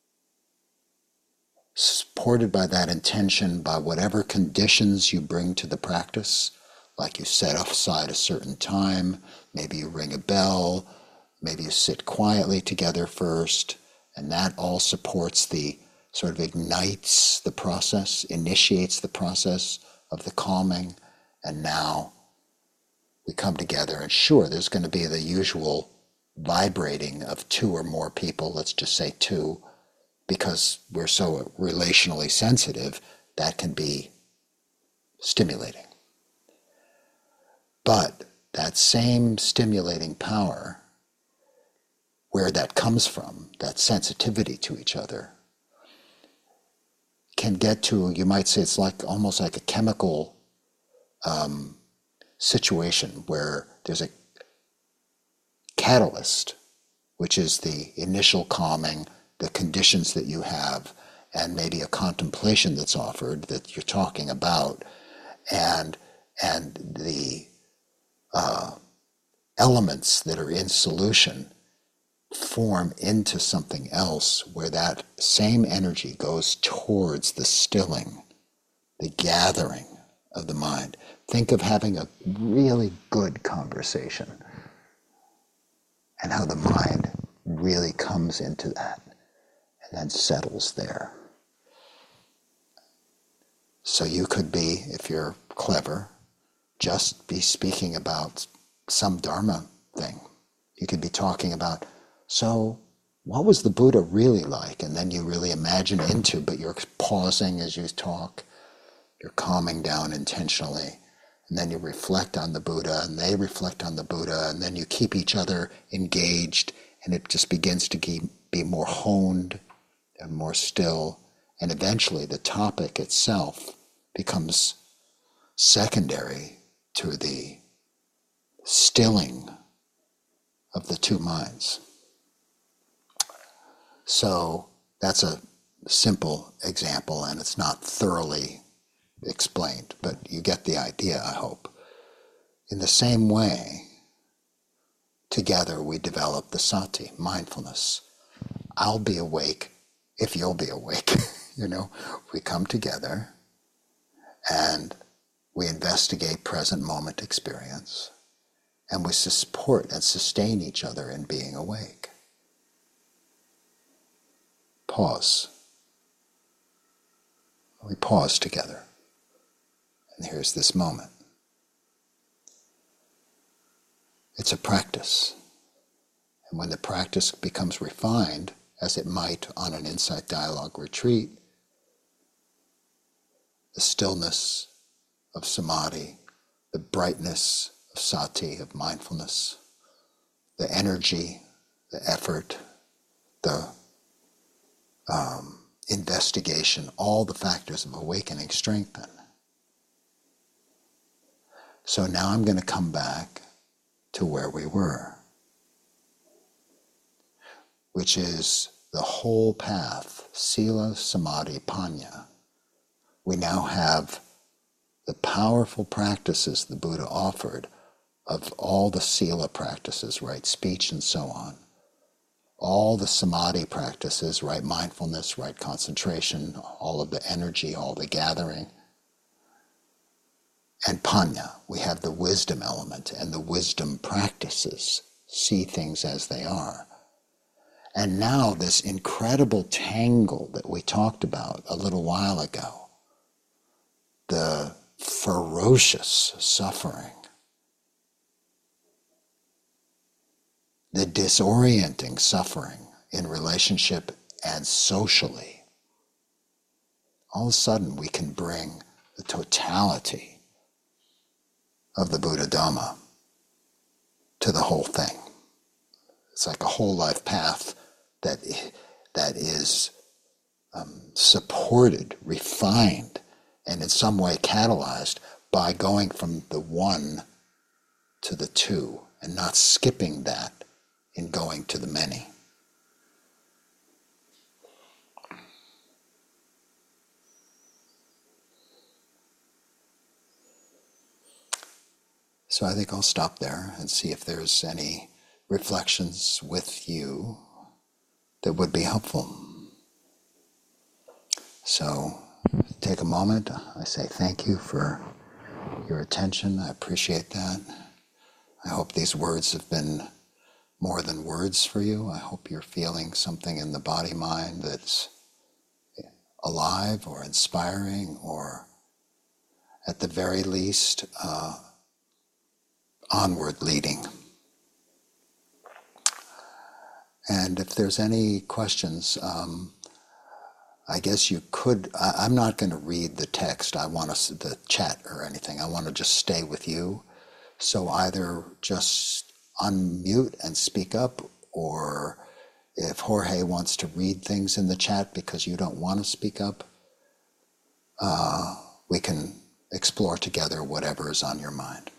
supported by that intention, by whatever conditions you bring to the practice, like you set aside a certain time, maybe you ring a bell, maybe you sit quietly together first, and that all supports the, sort of ignites the process, initiates the process of the calming, and now we come together, and sure, there's going to be the usual vibrating of two or more people, let's just say two, because we're so relationally sensitive, that can be stimulating. But that same stimulating power, where that comes from, that sensitivity to each other, can get to, you might say it's like almost like a chemical um, situation where there's a catalyst, which is the initial calming, the conditions that you have, and maybe a contemplation that's offered that you're talking about, and and the uh, elements that are in solution form into something else where that same energy goes towards the stilling, the gathering of the mind. Think of having a really good conversation and how the mind really comes into that and then settles there. So you could be, if you're clever, just be speaking about some Dharma thing. You could be talking about, so what was the Buddha really like? And then you really imagine into, but you're pausing as you talk, you're calming down intentionally. And then you reflect on the Buddha, and they reflect on the Buddha, and then you keep each other engaged, and it just begins to be more honed and more still. And eventually the topic itself becomes secondary to the stilling of the two minds. So that's a simple example, and it's not thoroughly explained, but you get the idea, I hope. In the same way, together we develop the sati, mindfulness. I'll be awake if you'll be awake. You know, we come together and we investigate present moment experience, and we support and sustain each other in being awake. Pause. We pause together. And here's this moment. It's a practice. And when the practice becomes refined, as it might on an insight dialogue retreat, the stillness of samadhi, the brightness of sati, of mindfulness, the energy, the effort, the um, investigation, all the factors of awakening strengthen. So now I'm going to come back to where we were, which is the whole path, sila, samadhi, panya. We now have the powerful practices the Buddha offered of all the sila practices, right speech and so on, all the samadhi practices, right mindfulness, right concentration, all of the energy, all the gathering, and panya. We have the wisdom element and the wisdom practices, see things as they are. And now this incredible tangle that we talked about a little while ago, the ferocious suffering, the disorienting suffering in relationship and socially, all of a sudden we can bring the totality of the Buddha Dhamma to the whole thing. It's like a whole life path that, that is um, supported, refined, and in some way catalyzed by going from the one to the two and not skipping that in going to the many. So I think I'll stop there and see if there's any reflections with you that would be helpful. So take a moment. I say thank you for your attention. I appreciate that. I hope these words have been more than words for you. I hope you're feeling something in the body-mind that's alive or inspiring, or at the very least, uh, onward leading. And if there's any questions, um, I guess you could, I, I'm not going to read the text. I want us, the chat or anything. I want to just stay with you. So either just unmute and speak up, or if Jorge wants to read things in the chat because you don't want to speak up, uh, we can explore together whatever is on your mind.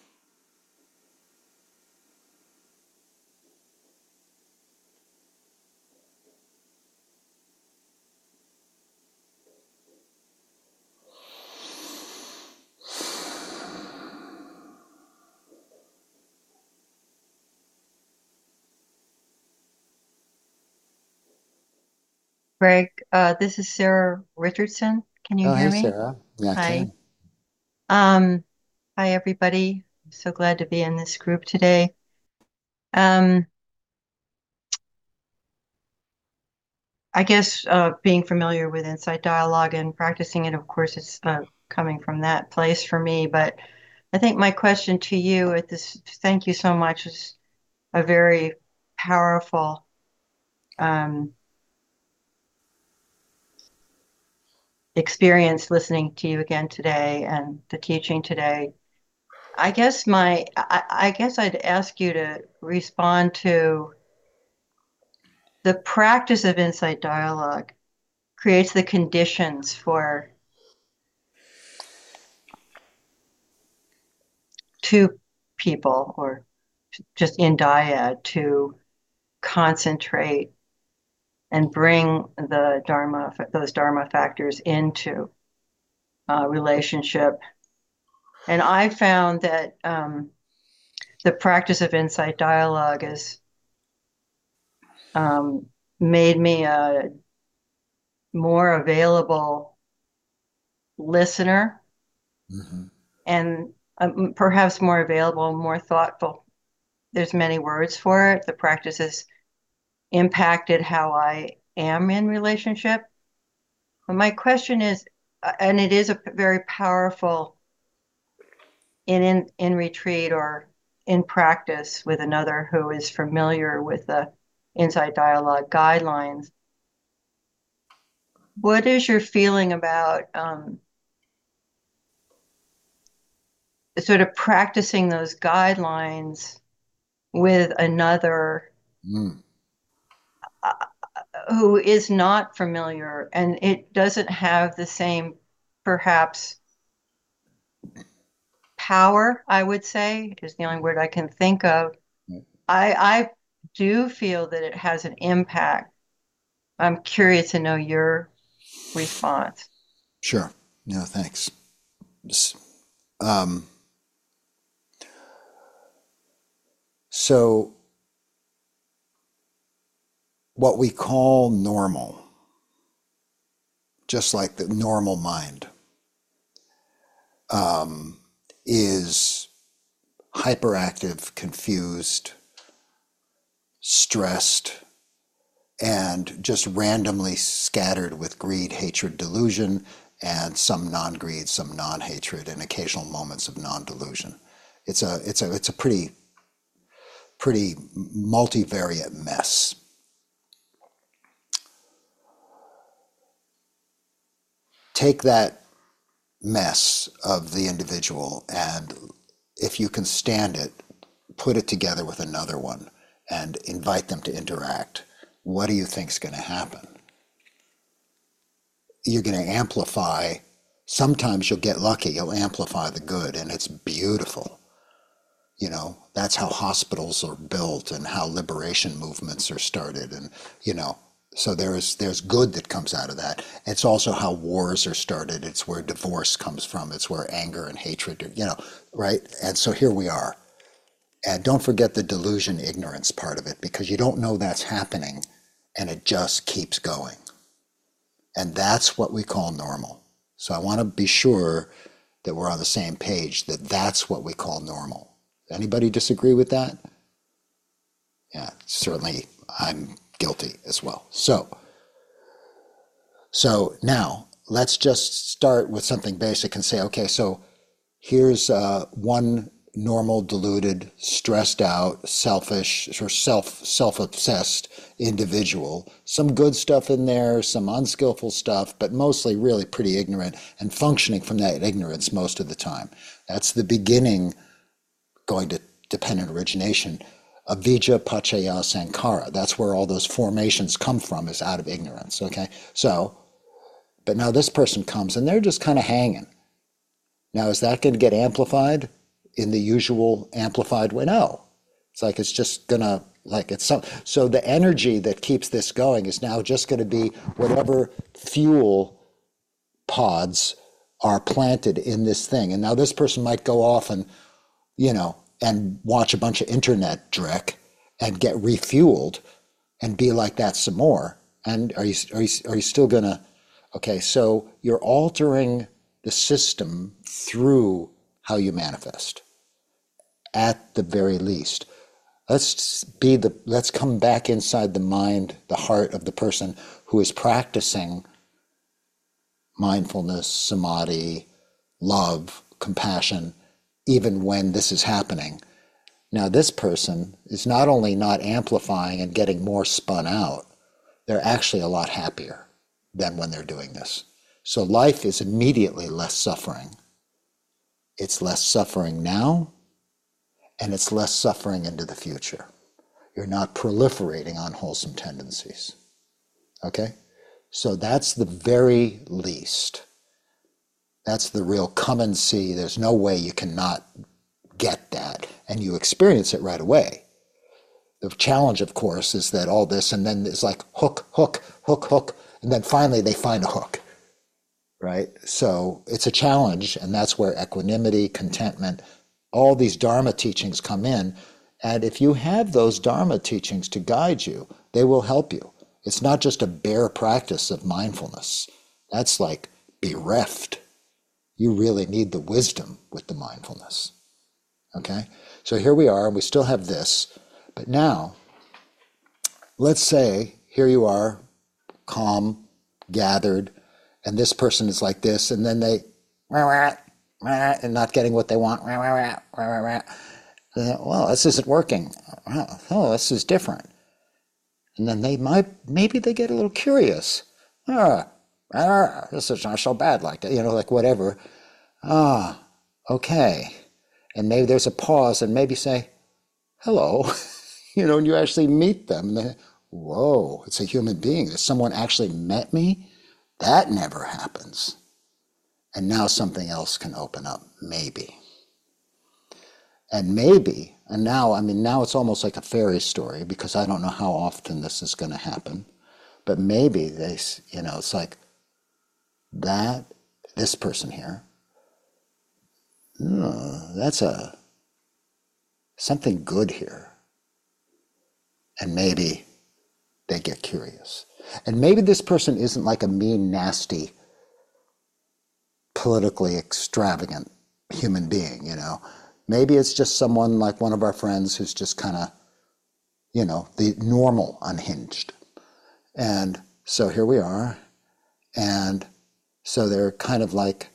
Greg, uh, this is Sarah Richardson. Can you Oh, hear hey, me? Sarah. Yeah, I Hi. can. Um, hi, everybody. I'm so glad to be in this group today. Um, I guess uh, being familiar with Insight Dialogue and practicing it, of course, it's uh, coming from that place for me. But I think my question to you at this, thank you so much, is a very powerful um, experience listening to you again today and the teaching today. I guess my, I, I guess I'd ask you to respond to the practice of insight dialogue creates the conditions for two people or just in dyad to concentrate and bring the dharma, those dharma factors into uh, relationship. And I found that um, the practice of insight dialogue has um, made me a more available listener Hmm. and um, perhaps more available, more thoughtful. There's many words for it. The practice has impacted how I am in relationship. But my question is, uh, and it is a very powerful in, in in retreat or in practice with another who is familiar with the insight dialogue guidelines. What is your feeling about um, sort of practicing those guidelines with another Mm. uh, who is not familiar and it doesn't have the same, perhaps, power, I would say, is the only word I can think of. I, I do feel that it has an impact. I'm curious to know your response. Sure. No, thanks. S- Um, so, what we call normal, just like the normal mind, um, is hyperactive, confused, stressed, and just randomly scattered with greed, hatred, delusion, and some non-greed, some non-hatred, and occasional moments of non-delusion. It's a it's a it's a pretty pretty multivariate mess. Take that mess of the individual, and if you can stand it, put it together with another one and invite them to interact. What do you think is going to happen? You're going to amplify. Sometimes you'll get lucky, you'll amplify the good, and it's beautiful. You know, that's how hospitals are built and how liberation movements are started. And, you know, so there's there's good that comes out of that. It's also how wars are started. It's where divorce comes from. It's where anger and hatred, you know, right? And so here we are. And don't forget the delusion ignorance part of it, because you don't know that's happening and it just keeps going. And that's what we call normal. So I want to be sure that we're on the same page, that that's what we call normal. Anybody disagree with that? Yeah, certainly I'm guilty as well. So, so now let's just start with something basic and say, okay, so here's uh, one normal, deluded, stressed out, selfish, or self self obsessed individual. Some good stuff in there, some unskillful stuff, but mostly really pretty ignorant and functioning from that ignorance most of the time. That's the beginning, going to dependent origination, avijja paccaya sankhara. That's where all those formations come from, is out of ignorance. Okay, so, but now this person comes and they're just kind of hanging. Now, is that going to get amplified in the usual amplified way? No. It's like it's just going to, like it's some, so the energy that keeps this going is now just going to be whatever fuel pods are planted in this thing. And now this person might go off and, you know, and watch a bunch of internet dreck and get refueled and be like that some more. And are you, are you, are you still going to, okay, so you're altering the system through how you manifest, at the very least. Let's be the let's come back inside the mind, the heart of the person who is practicing mindfulness, samadhi, love, compassion, even when this is happening. Now, this person is not only not amplifying and getting more spun out, they're actually a lot happier than when they're doing this. So life is immediately less suffering. It's less suffering now, and it's less suffering into the future. You're not proliferating unwholesome tendencies. Okay? So that's the very least. That's the real come and see. There's no way you cannot get that, and you experience it right away. The challenge, of course, is that all this, and then it's like hook, hook, hook, hook, and then finally they find a hook, right? So it's a challenge, and that's where equanimity, contentment, all these Dharma teachings come in. And if you have those Dharma teachings to guide you, they will help you. It's not just a bare practice of mindfulness. That's like bereft. You really need the wisdom with the mindfulness. Okay? So here we are, and we still have this. But now, let's say here you are, calm, gathered, and this person is like this, and then they, and not getting what they want. Well, this isn't working. Oh, this is different. And then they might, maybe they get a little curious. Ah, this is not so bad like that, you know, like whatever. Ah, okay. And maybe there's a pause, and maybe say, hello. You know, and you actually meet them. And they, whoa, it's a human being. Has someone actually met me? That never happens. And now something else can open up, maybe. And maybe, and now, I mean, now it's almost like a fairy story because I don't know how often this is going to happen. But maybe they, you know, it's like that, this person here, oh, that's a, something good here. And maybe they get curious. And maybe this person isn't like a mean, nasty, politically extravagant human being, you know. Maybe it's just someone like one of our friends who's just kind of, you know, the normal unhinged. And so here we are. And so they're kind of like,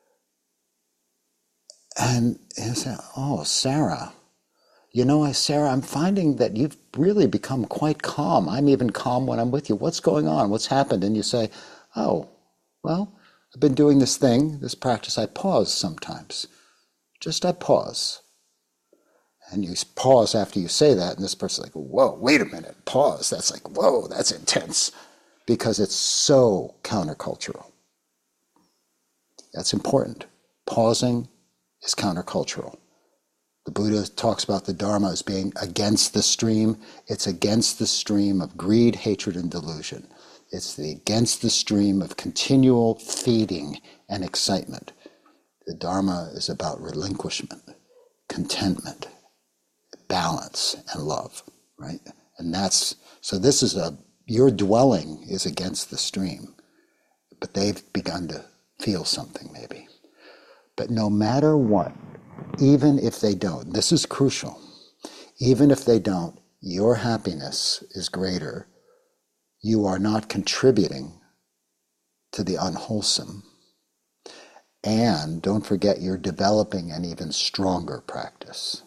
and you say, oh, Sarah, you know, I, Sarah, I'm finding that you've really become quite calm. I'm even calm when I'm with you. What's going on? What's happened? And you say, oh, well, I've been doing this thing, this practice. I pause sometimes. Just I pause. And you pause after you say that, and this person's like, whoa, wait a minute, pause. That's like, whoa, that's intense. Because it's so countercultural. That's important. Pausing is countercultural. The Buddha talks about the Dharma as being against the stream. It's against the stream of greed, hatred, and delusion. It's the, against the stream of continual feeding and excitement. The Dharma is about relinquishment, contentment, balance, and love, right? And that's, so this is a, your dwelling is against the stream, but they've begun to feel something maybe. But no matter what, even if they don't, this is crucial, even if they don't, your happiness is greater. You are not contributing to the unwholesome. And don't forget, you're developing an even stronger practice.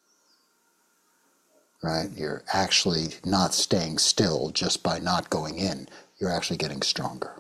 Right? You're actually not staying still just by not going in. You're actually getting stronger.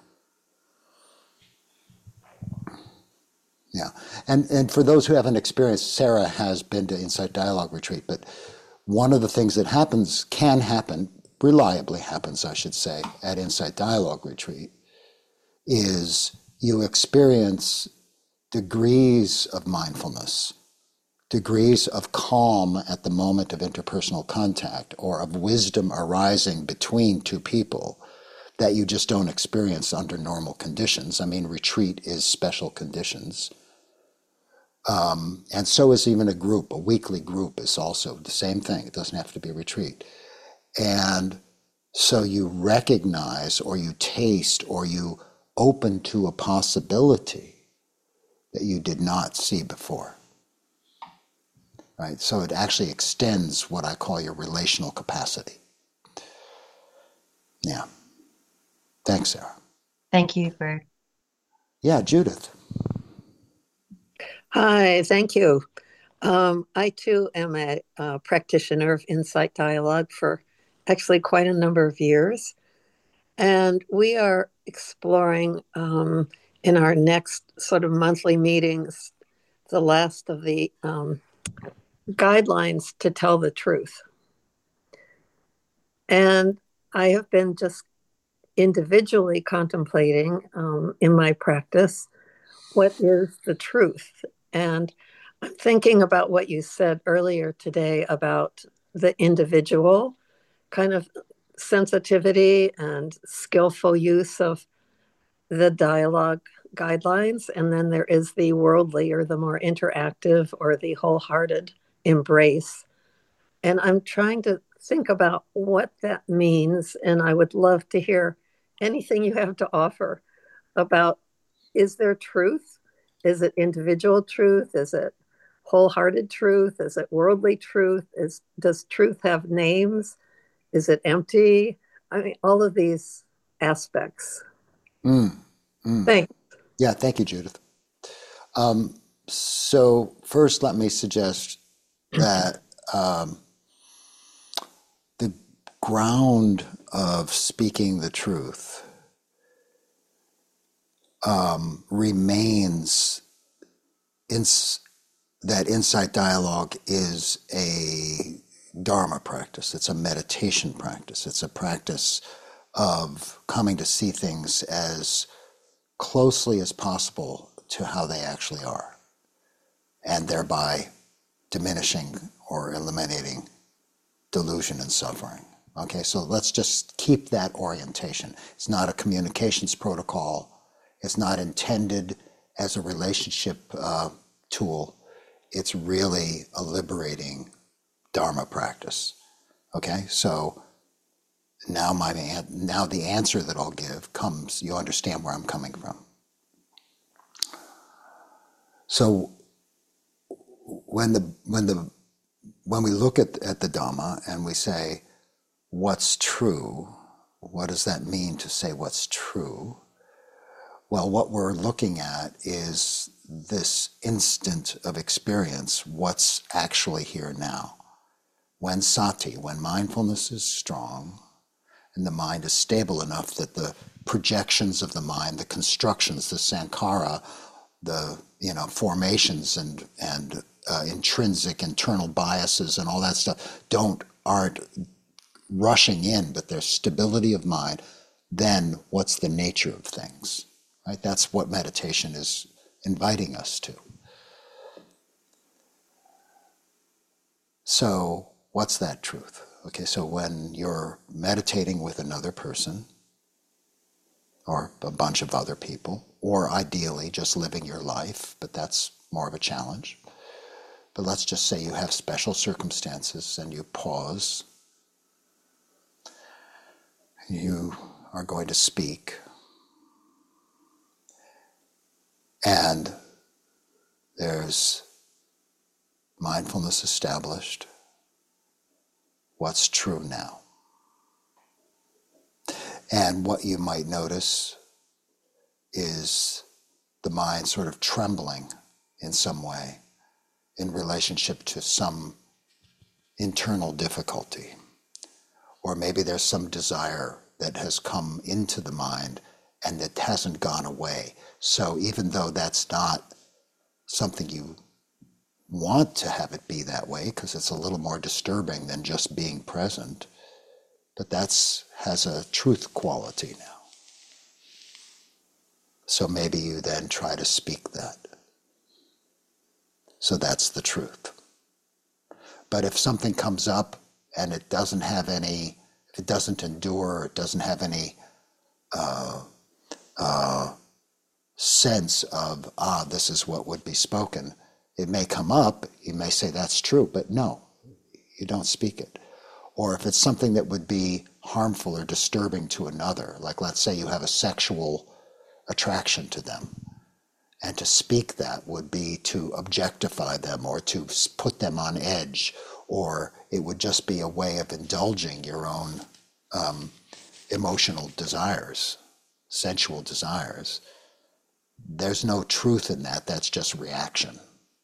Yeah. And and for those who haven't experienced, Sarah has been to Insight Dialogue Retreat, but one of the things that happens, can happen, reliably happens, I should say, at Insight Dialogue Retreat, is you experience degrees of mindfulness, degrees of calm at the moment of interpersonal contact, or of wisdom arising between two people that you just don't experience under normal conditions. I mean, retreat is special conditions. Um, and so is even a group, a weekly group is also the same thing. It doesn't have to be a retreat. And so you recognize, or you taste, or you open to a possibility that you did not see before. Right? So it actually extends what I call your relational capacity. Yeah. Thanks, Sarah. Thank you for. Yeah, Judith. Hi, thank you. Um, I too am a, uh practitioner of Insight Dialogue for actually quite a number of years. And we are exploring um, in our next sort of monthly meetings the last of the um, guidelines to tell the truth. And I have been just individually contemplating um, in my practice what is the truth. And I'm thinking about what you said earlier today about the individual kind of sensitivity and skillful use of the dialogue guidelines. And then there is the worldly or the more interactive or the wholehearted embrace. And I'm trying to think about what that means. And I would love to hear anything you have to offer about, is there truth? Is it individual truth? Is it wholehearted truth? Is it worldly truth? Is does truth have names? Is it empty? I mean, all of these aspects. Mm, mm. Thanks. Yeah, thank you, Judith. Um, so first, let me suggest that um, the ground of speaking the truth um, remains in, that insight dialogue is a Dharma practice. It's a meditation practice. It's a practice of coming to see things as closely as possible to how they actually are, and thereby diminishing or eliminating delusion and suffering. Okay, so let's just keep that orientation. It's not a communications protocol. It's not intended as a relationship uh, tool. It's really a liberating Dharma practice. Okay, so now my now the answer that I'll give comes. You understand where I'm coming from. So when the when the when we look at at the Dhamma and we say what's true, what does that mean to say what's true? Well, what we're looking at is this instant of experience, what's actually here now. When sati, when mindfulness is strong and the mind is stable enough that the projections of the mind, the constructions, the sankhara, the you know formations and and uh, intrinsic internal biases and all that stuff don't aren't rushing in, but there's stability of mind, then what's the nature of things? Right? That's what meditation is inviting us to. So, what's that truth? Okay, so when you're meditating with another person, or a bunch of other people, or ideally just living your life, but that's more of a challenge. But let's just say you have special circumstances and you pause, you are going to speak, and there's mindfulness established. What's true now? And what you might notice is the mind sort of trembling in some way in relationship to some internal difficulty. Or maybe there's some desire that has come into the mind and that hasn't gone away. So even though that's not something you want to have it be that way, because it's a little more disturbing than just being present, but that's has a truth quality now. So maybe you then try to speak that. So that's the truth. But if something comes up and it doesn't have any, if it doesn't endure, it doesn't have any uh, uh, sense of, ah, this is what would be spoken, it may come up, you may say that's true, but no, you don't speak it. Or if it's something that would be harmful or disturbing to another, like let's say you have a sexual attraction to them, and to speak that would be to objectify them or to put them on edge, or it would just be a way of indulging your own um, emotional desires, sensual desires. There's no truth in that, that's just reaction.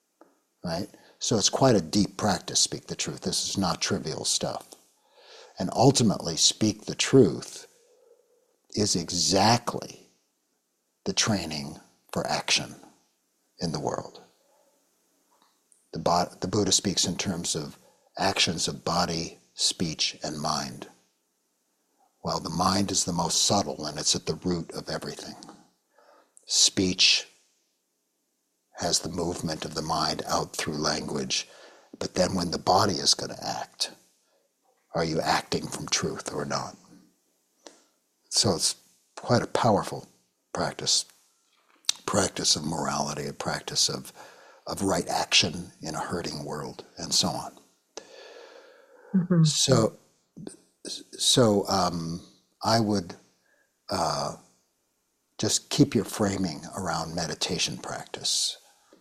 right? So it's quite a deep practice, speak the truth. This is not trivial stuff. And ultimately, speak the truth is exactly the training for action in the world. The, bo- the Buddha speaks in terms of actions of body, speech, and mind. Well, the mind is the most subtle and it's at the root of everything. Speech has the movement of the mind out through language, but then when the body is going to act, are you acting from truth or not? So it's quite a powerful practice, practice of morality, a practice of, of right action in a hurting world, and so on. Mm-hmm. So, so um, I would uh, just keep your framing around meditation practice.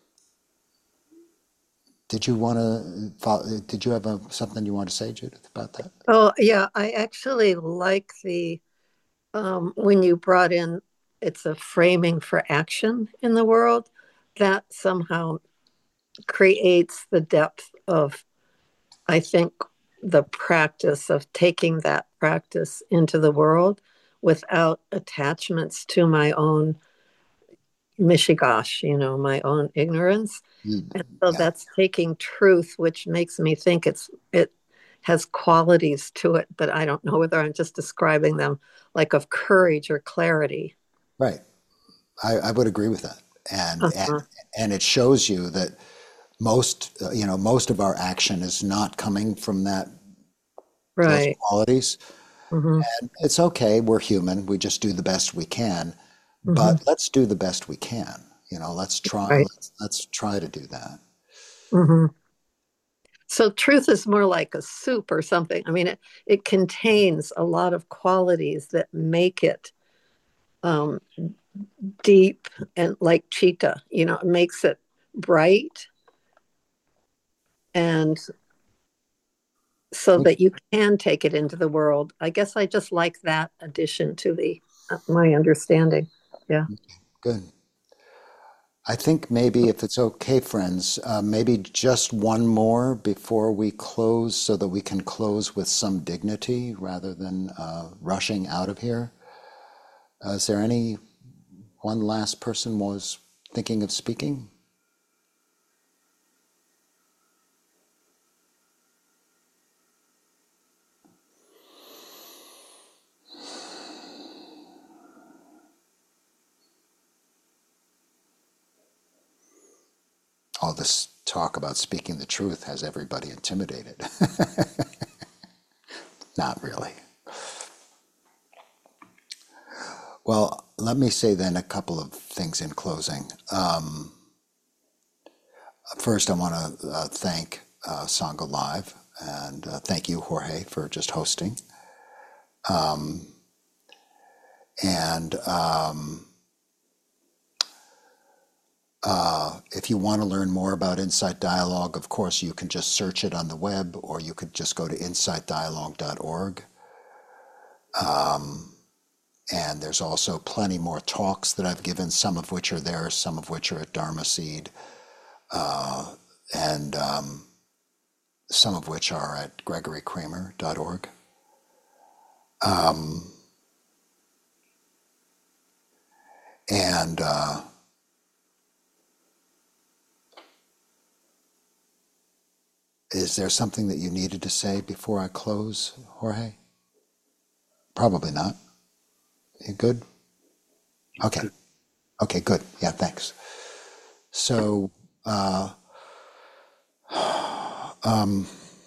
Did you want to? Did you have a, something you want to say, Judith, about that? Oh, yeah, I actually like the um, when you brought in it's a framing for action in the world that somehow creates the depth of, I think, the practice of taking that practice into the world without attachments to my own mishigosh, you know, my own ignorance. Mm, And so yeah, that's taking truth, which makes me think it's it has qualities to it, but I don't know whether I'm just describing them like of courage or clarity. right. I, I would agree with that, and and Uh-huh. and it shows you that most, uh, you know, most of our action is not coming from that those Right. qualities. Hmm. And it's okay. We're human. We just do the best we can. Hmm. But let's do the best we can. You know, let's try. Right. Let's, let's try to do that. Hmm. So truth is more like a soup or something. I mean, it, it contains a lot of qualities that make it um, deep and like chitta, you know, it makes it bright and so Okay, that you can take it into the world. I guess I just like that addition to the uh, my understanding. Yeah. good. I think maybe if it's okay, friends, uh, maybe just one more before we close so that we can close with some dignity rather than uh, rushing out of here. Uh, is there any one last person was thinking of speaking? All this talk about speaking the truth has everybody intimidated. Not really. Well, let me say then a couple of things in closing. Um, first, I want to uh, thank uh, Sangha Live and uh, thank you, Jorge, for just hosting. Um, and um, uh, if you want to learn more about Insight Dialogue, of course, you can just search it on the web or you could just go to insight dialogue dot org. Um, and there's also plenty more talks that I've given, some of which are there, some of which are at Dharma Seed. Uh, and um, some of which are at gregory kramer dot org. Um, and uh, is there something that you needed to say before I close, Jorge? Probably not. You good? Okay. Okay, good. Yeah, thanks. So, uh, um,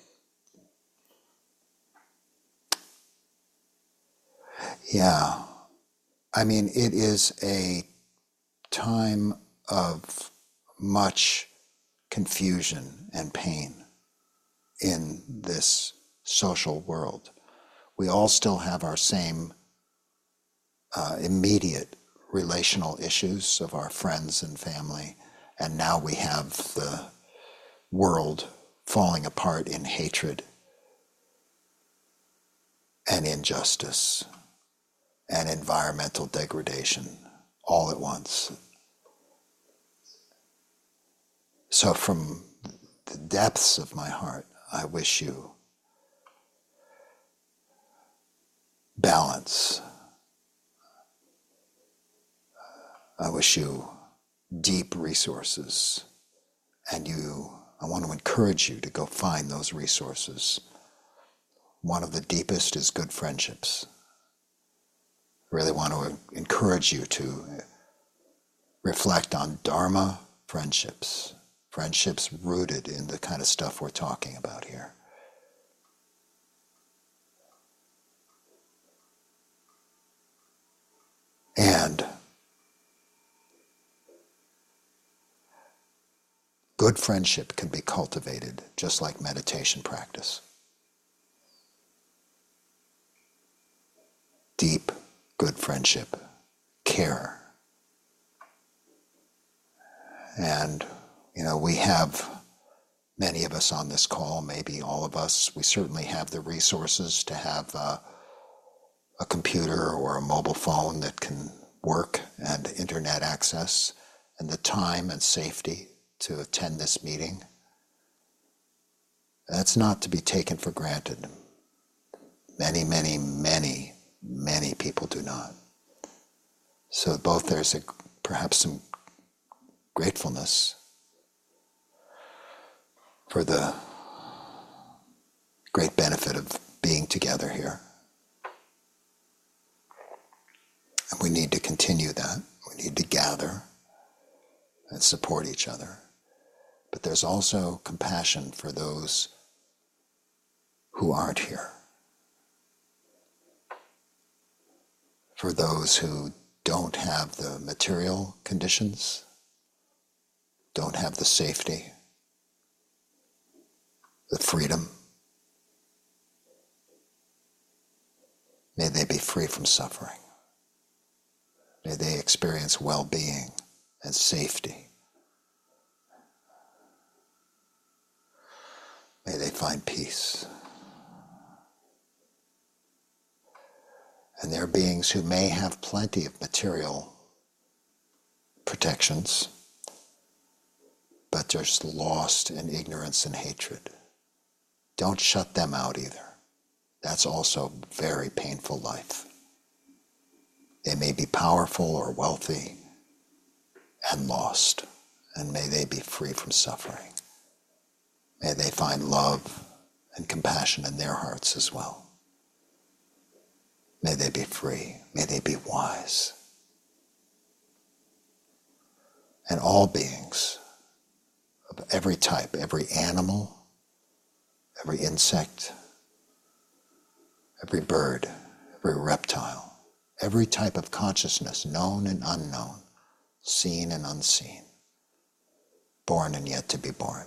yeah, I mean, it is a time of much confusion and pain in this social world. We all still have our same uh, immediate relational issues of our friends and family, and now we have the world falling apart in hatred and injustice and environmental degradation all at once. So from the depths of my heart, I wish you balance. I wish you deep resources, and you, I want to encourage you to go find those resources. One of the deepest is good friendships. I really want to encourage you to reflect on Dharma friendships, friendships rooted in the kind of stuff we're talking about here. And good friendship can be cultivated just like meditation practice. Deep, good friendship, care. And, you know, we have, many of us on this call, maybe all of us, we certainly have the resources to have uh, a computer or a mobile phone that can work and internet access, and the time and safety to attend this meeting. That's not to be taken for granted. Many, many, many, many people do not. So both there's a, perhaps some gratefulness for the great benefit of being together here. And we need to continue that. We need to gather and support each other. But there's also compassion for those who aren't here. For those who don't have the material conditions, don't have the safety, the freedom. May they be free from suffering. May they experience well-being and safety. May they find peace. And there are beings who may have plenty of material protections, but they're just lost in ignorance and hatred. Don't shut them out either. That's also very painful life. They may be powerful or wealthy and lost, and may they be free from suffering. May they find love and compassion in their hearts as well. May they be free. May they be wise. And all beings of every type, every animal, every insect, every bird, every reptile, every type of consciousness, known and unknown, seen and unseen, born and yet to be born.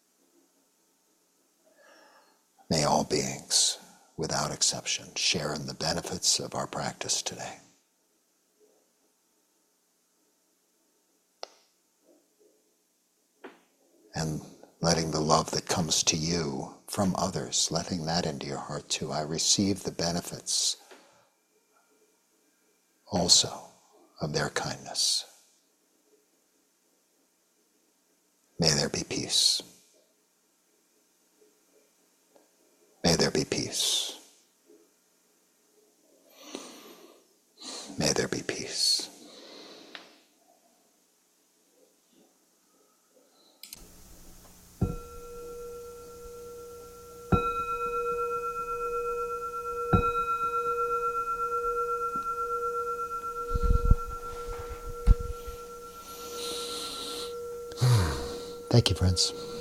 May all beings, without exception, share in the benefits of our practice today. And letting the love that comes to you from others, letting that into your heart too. I receive the benefits also of their kindness. May there be peace. May there be peace. May there be peace. Thank you, friends.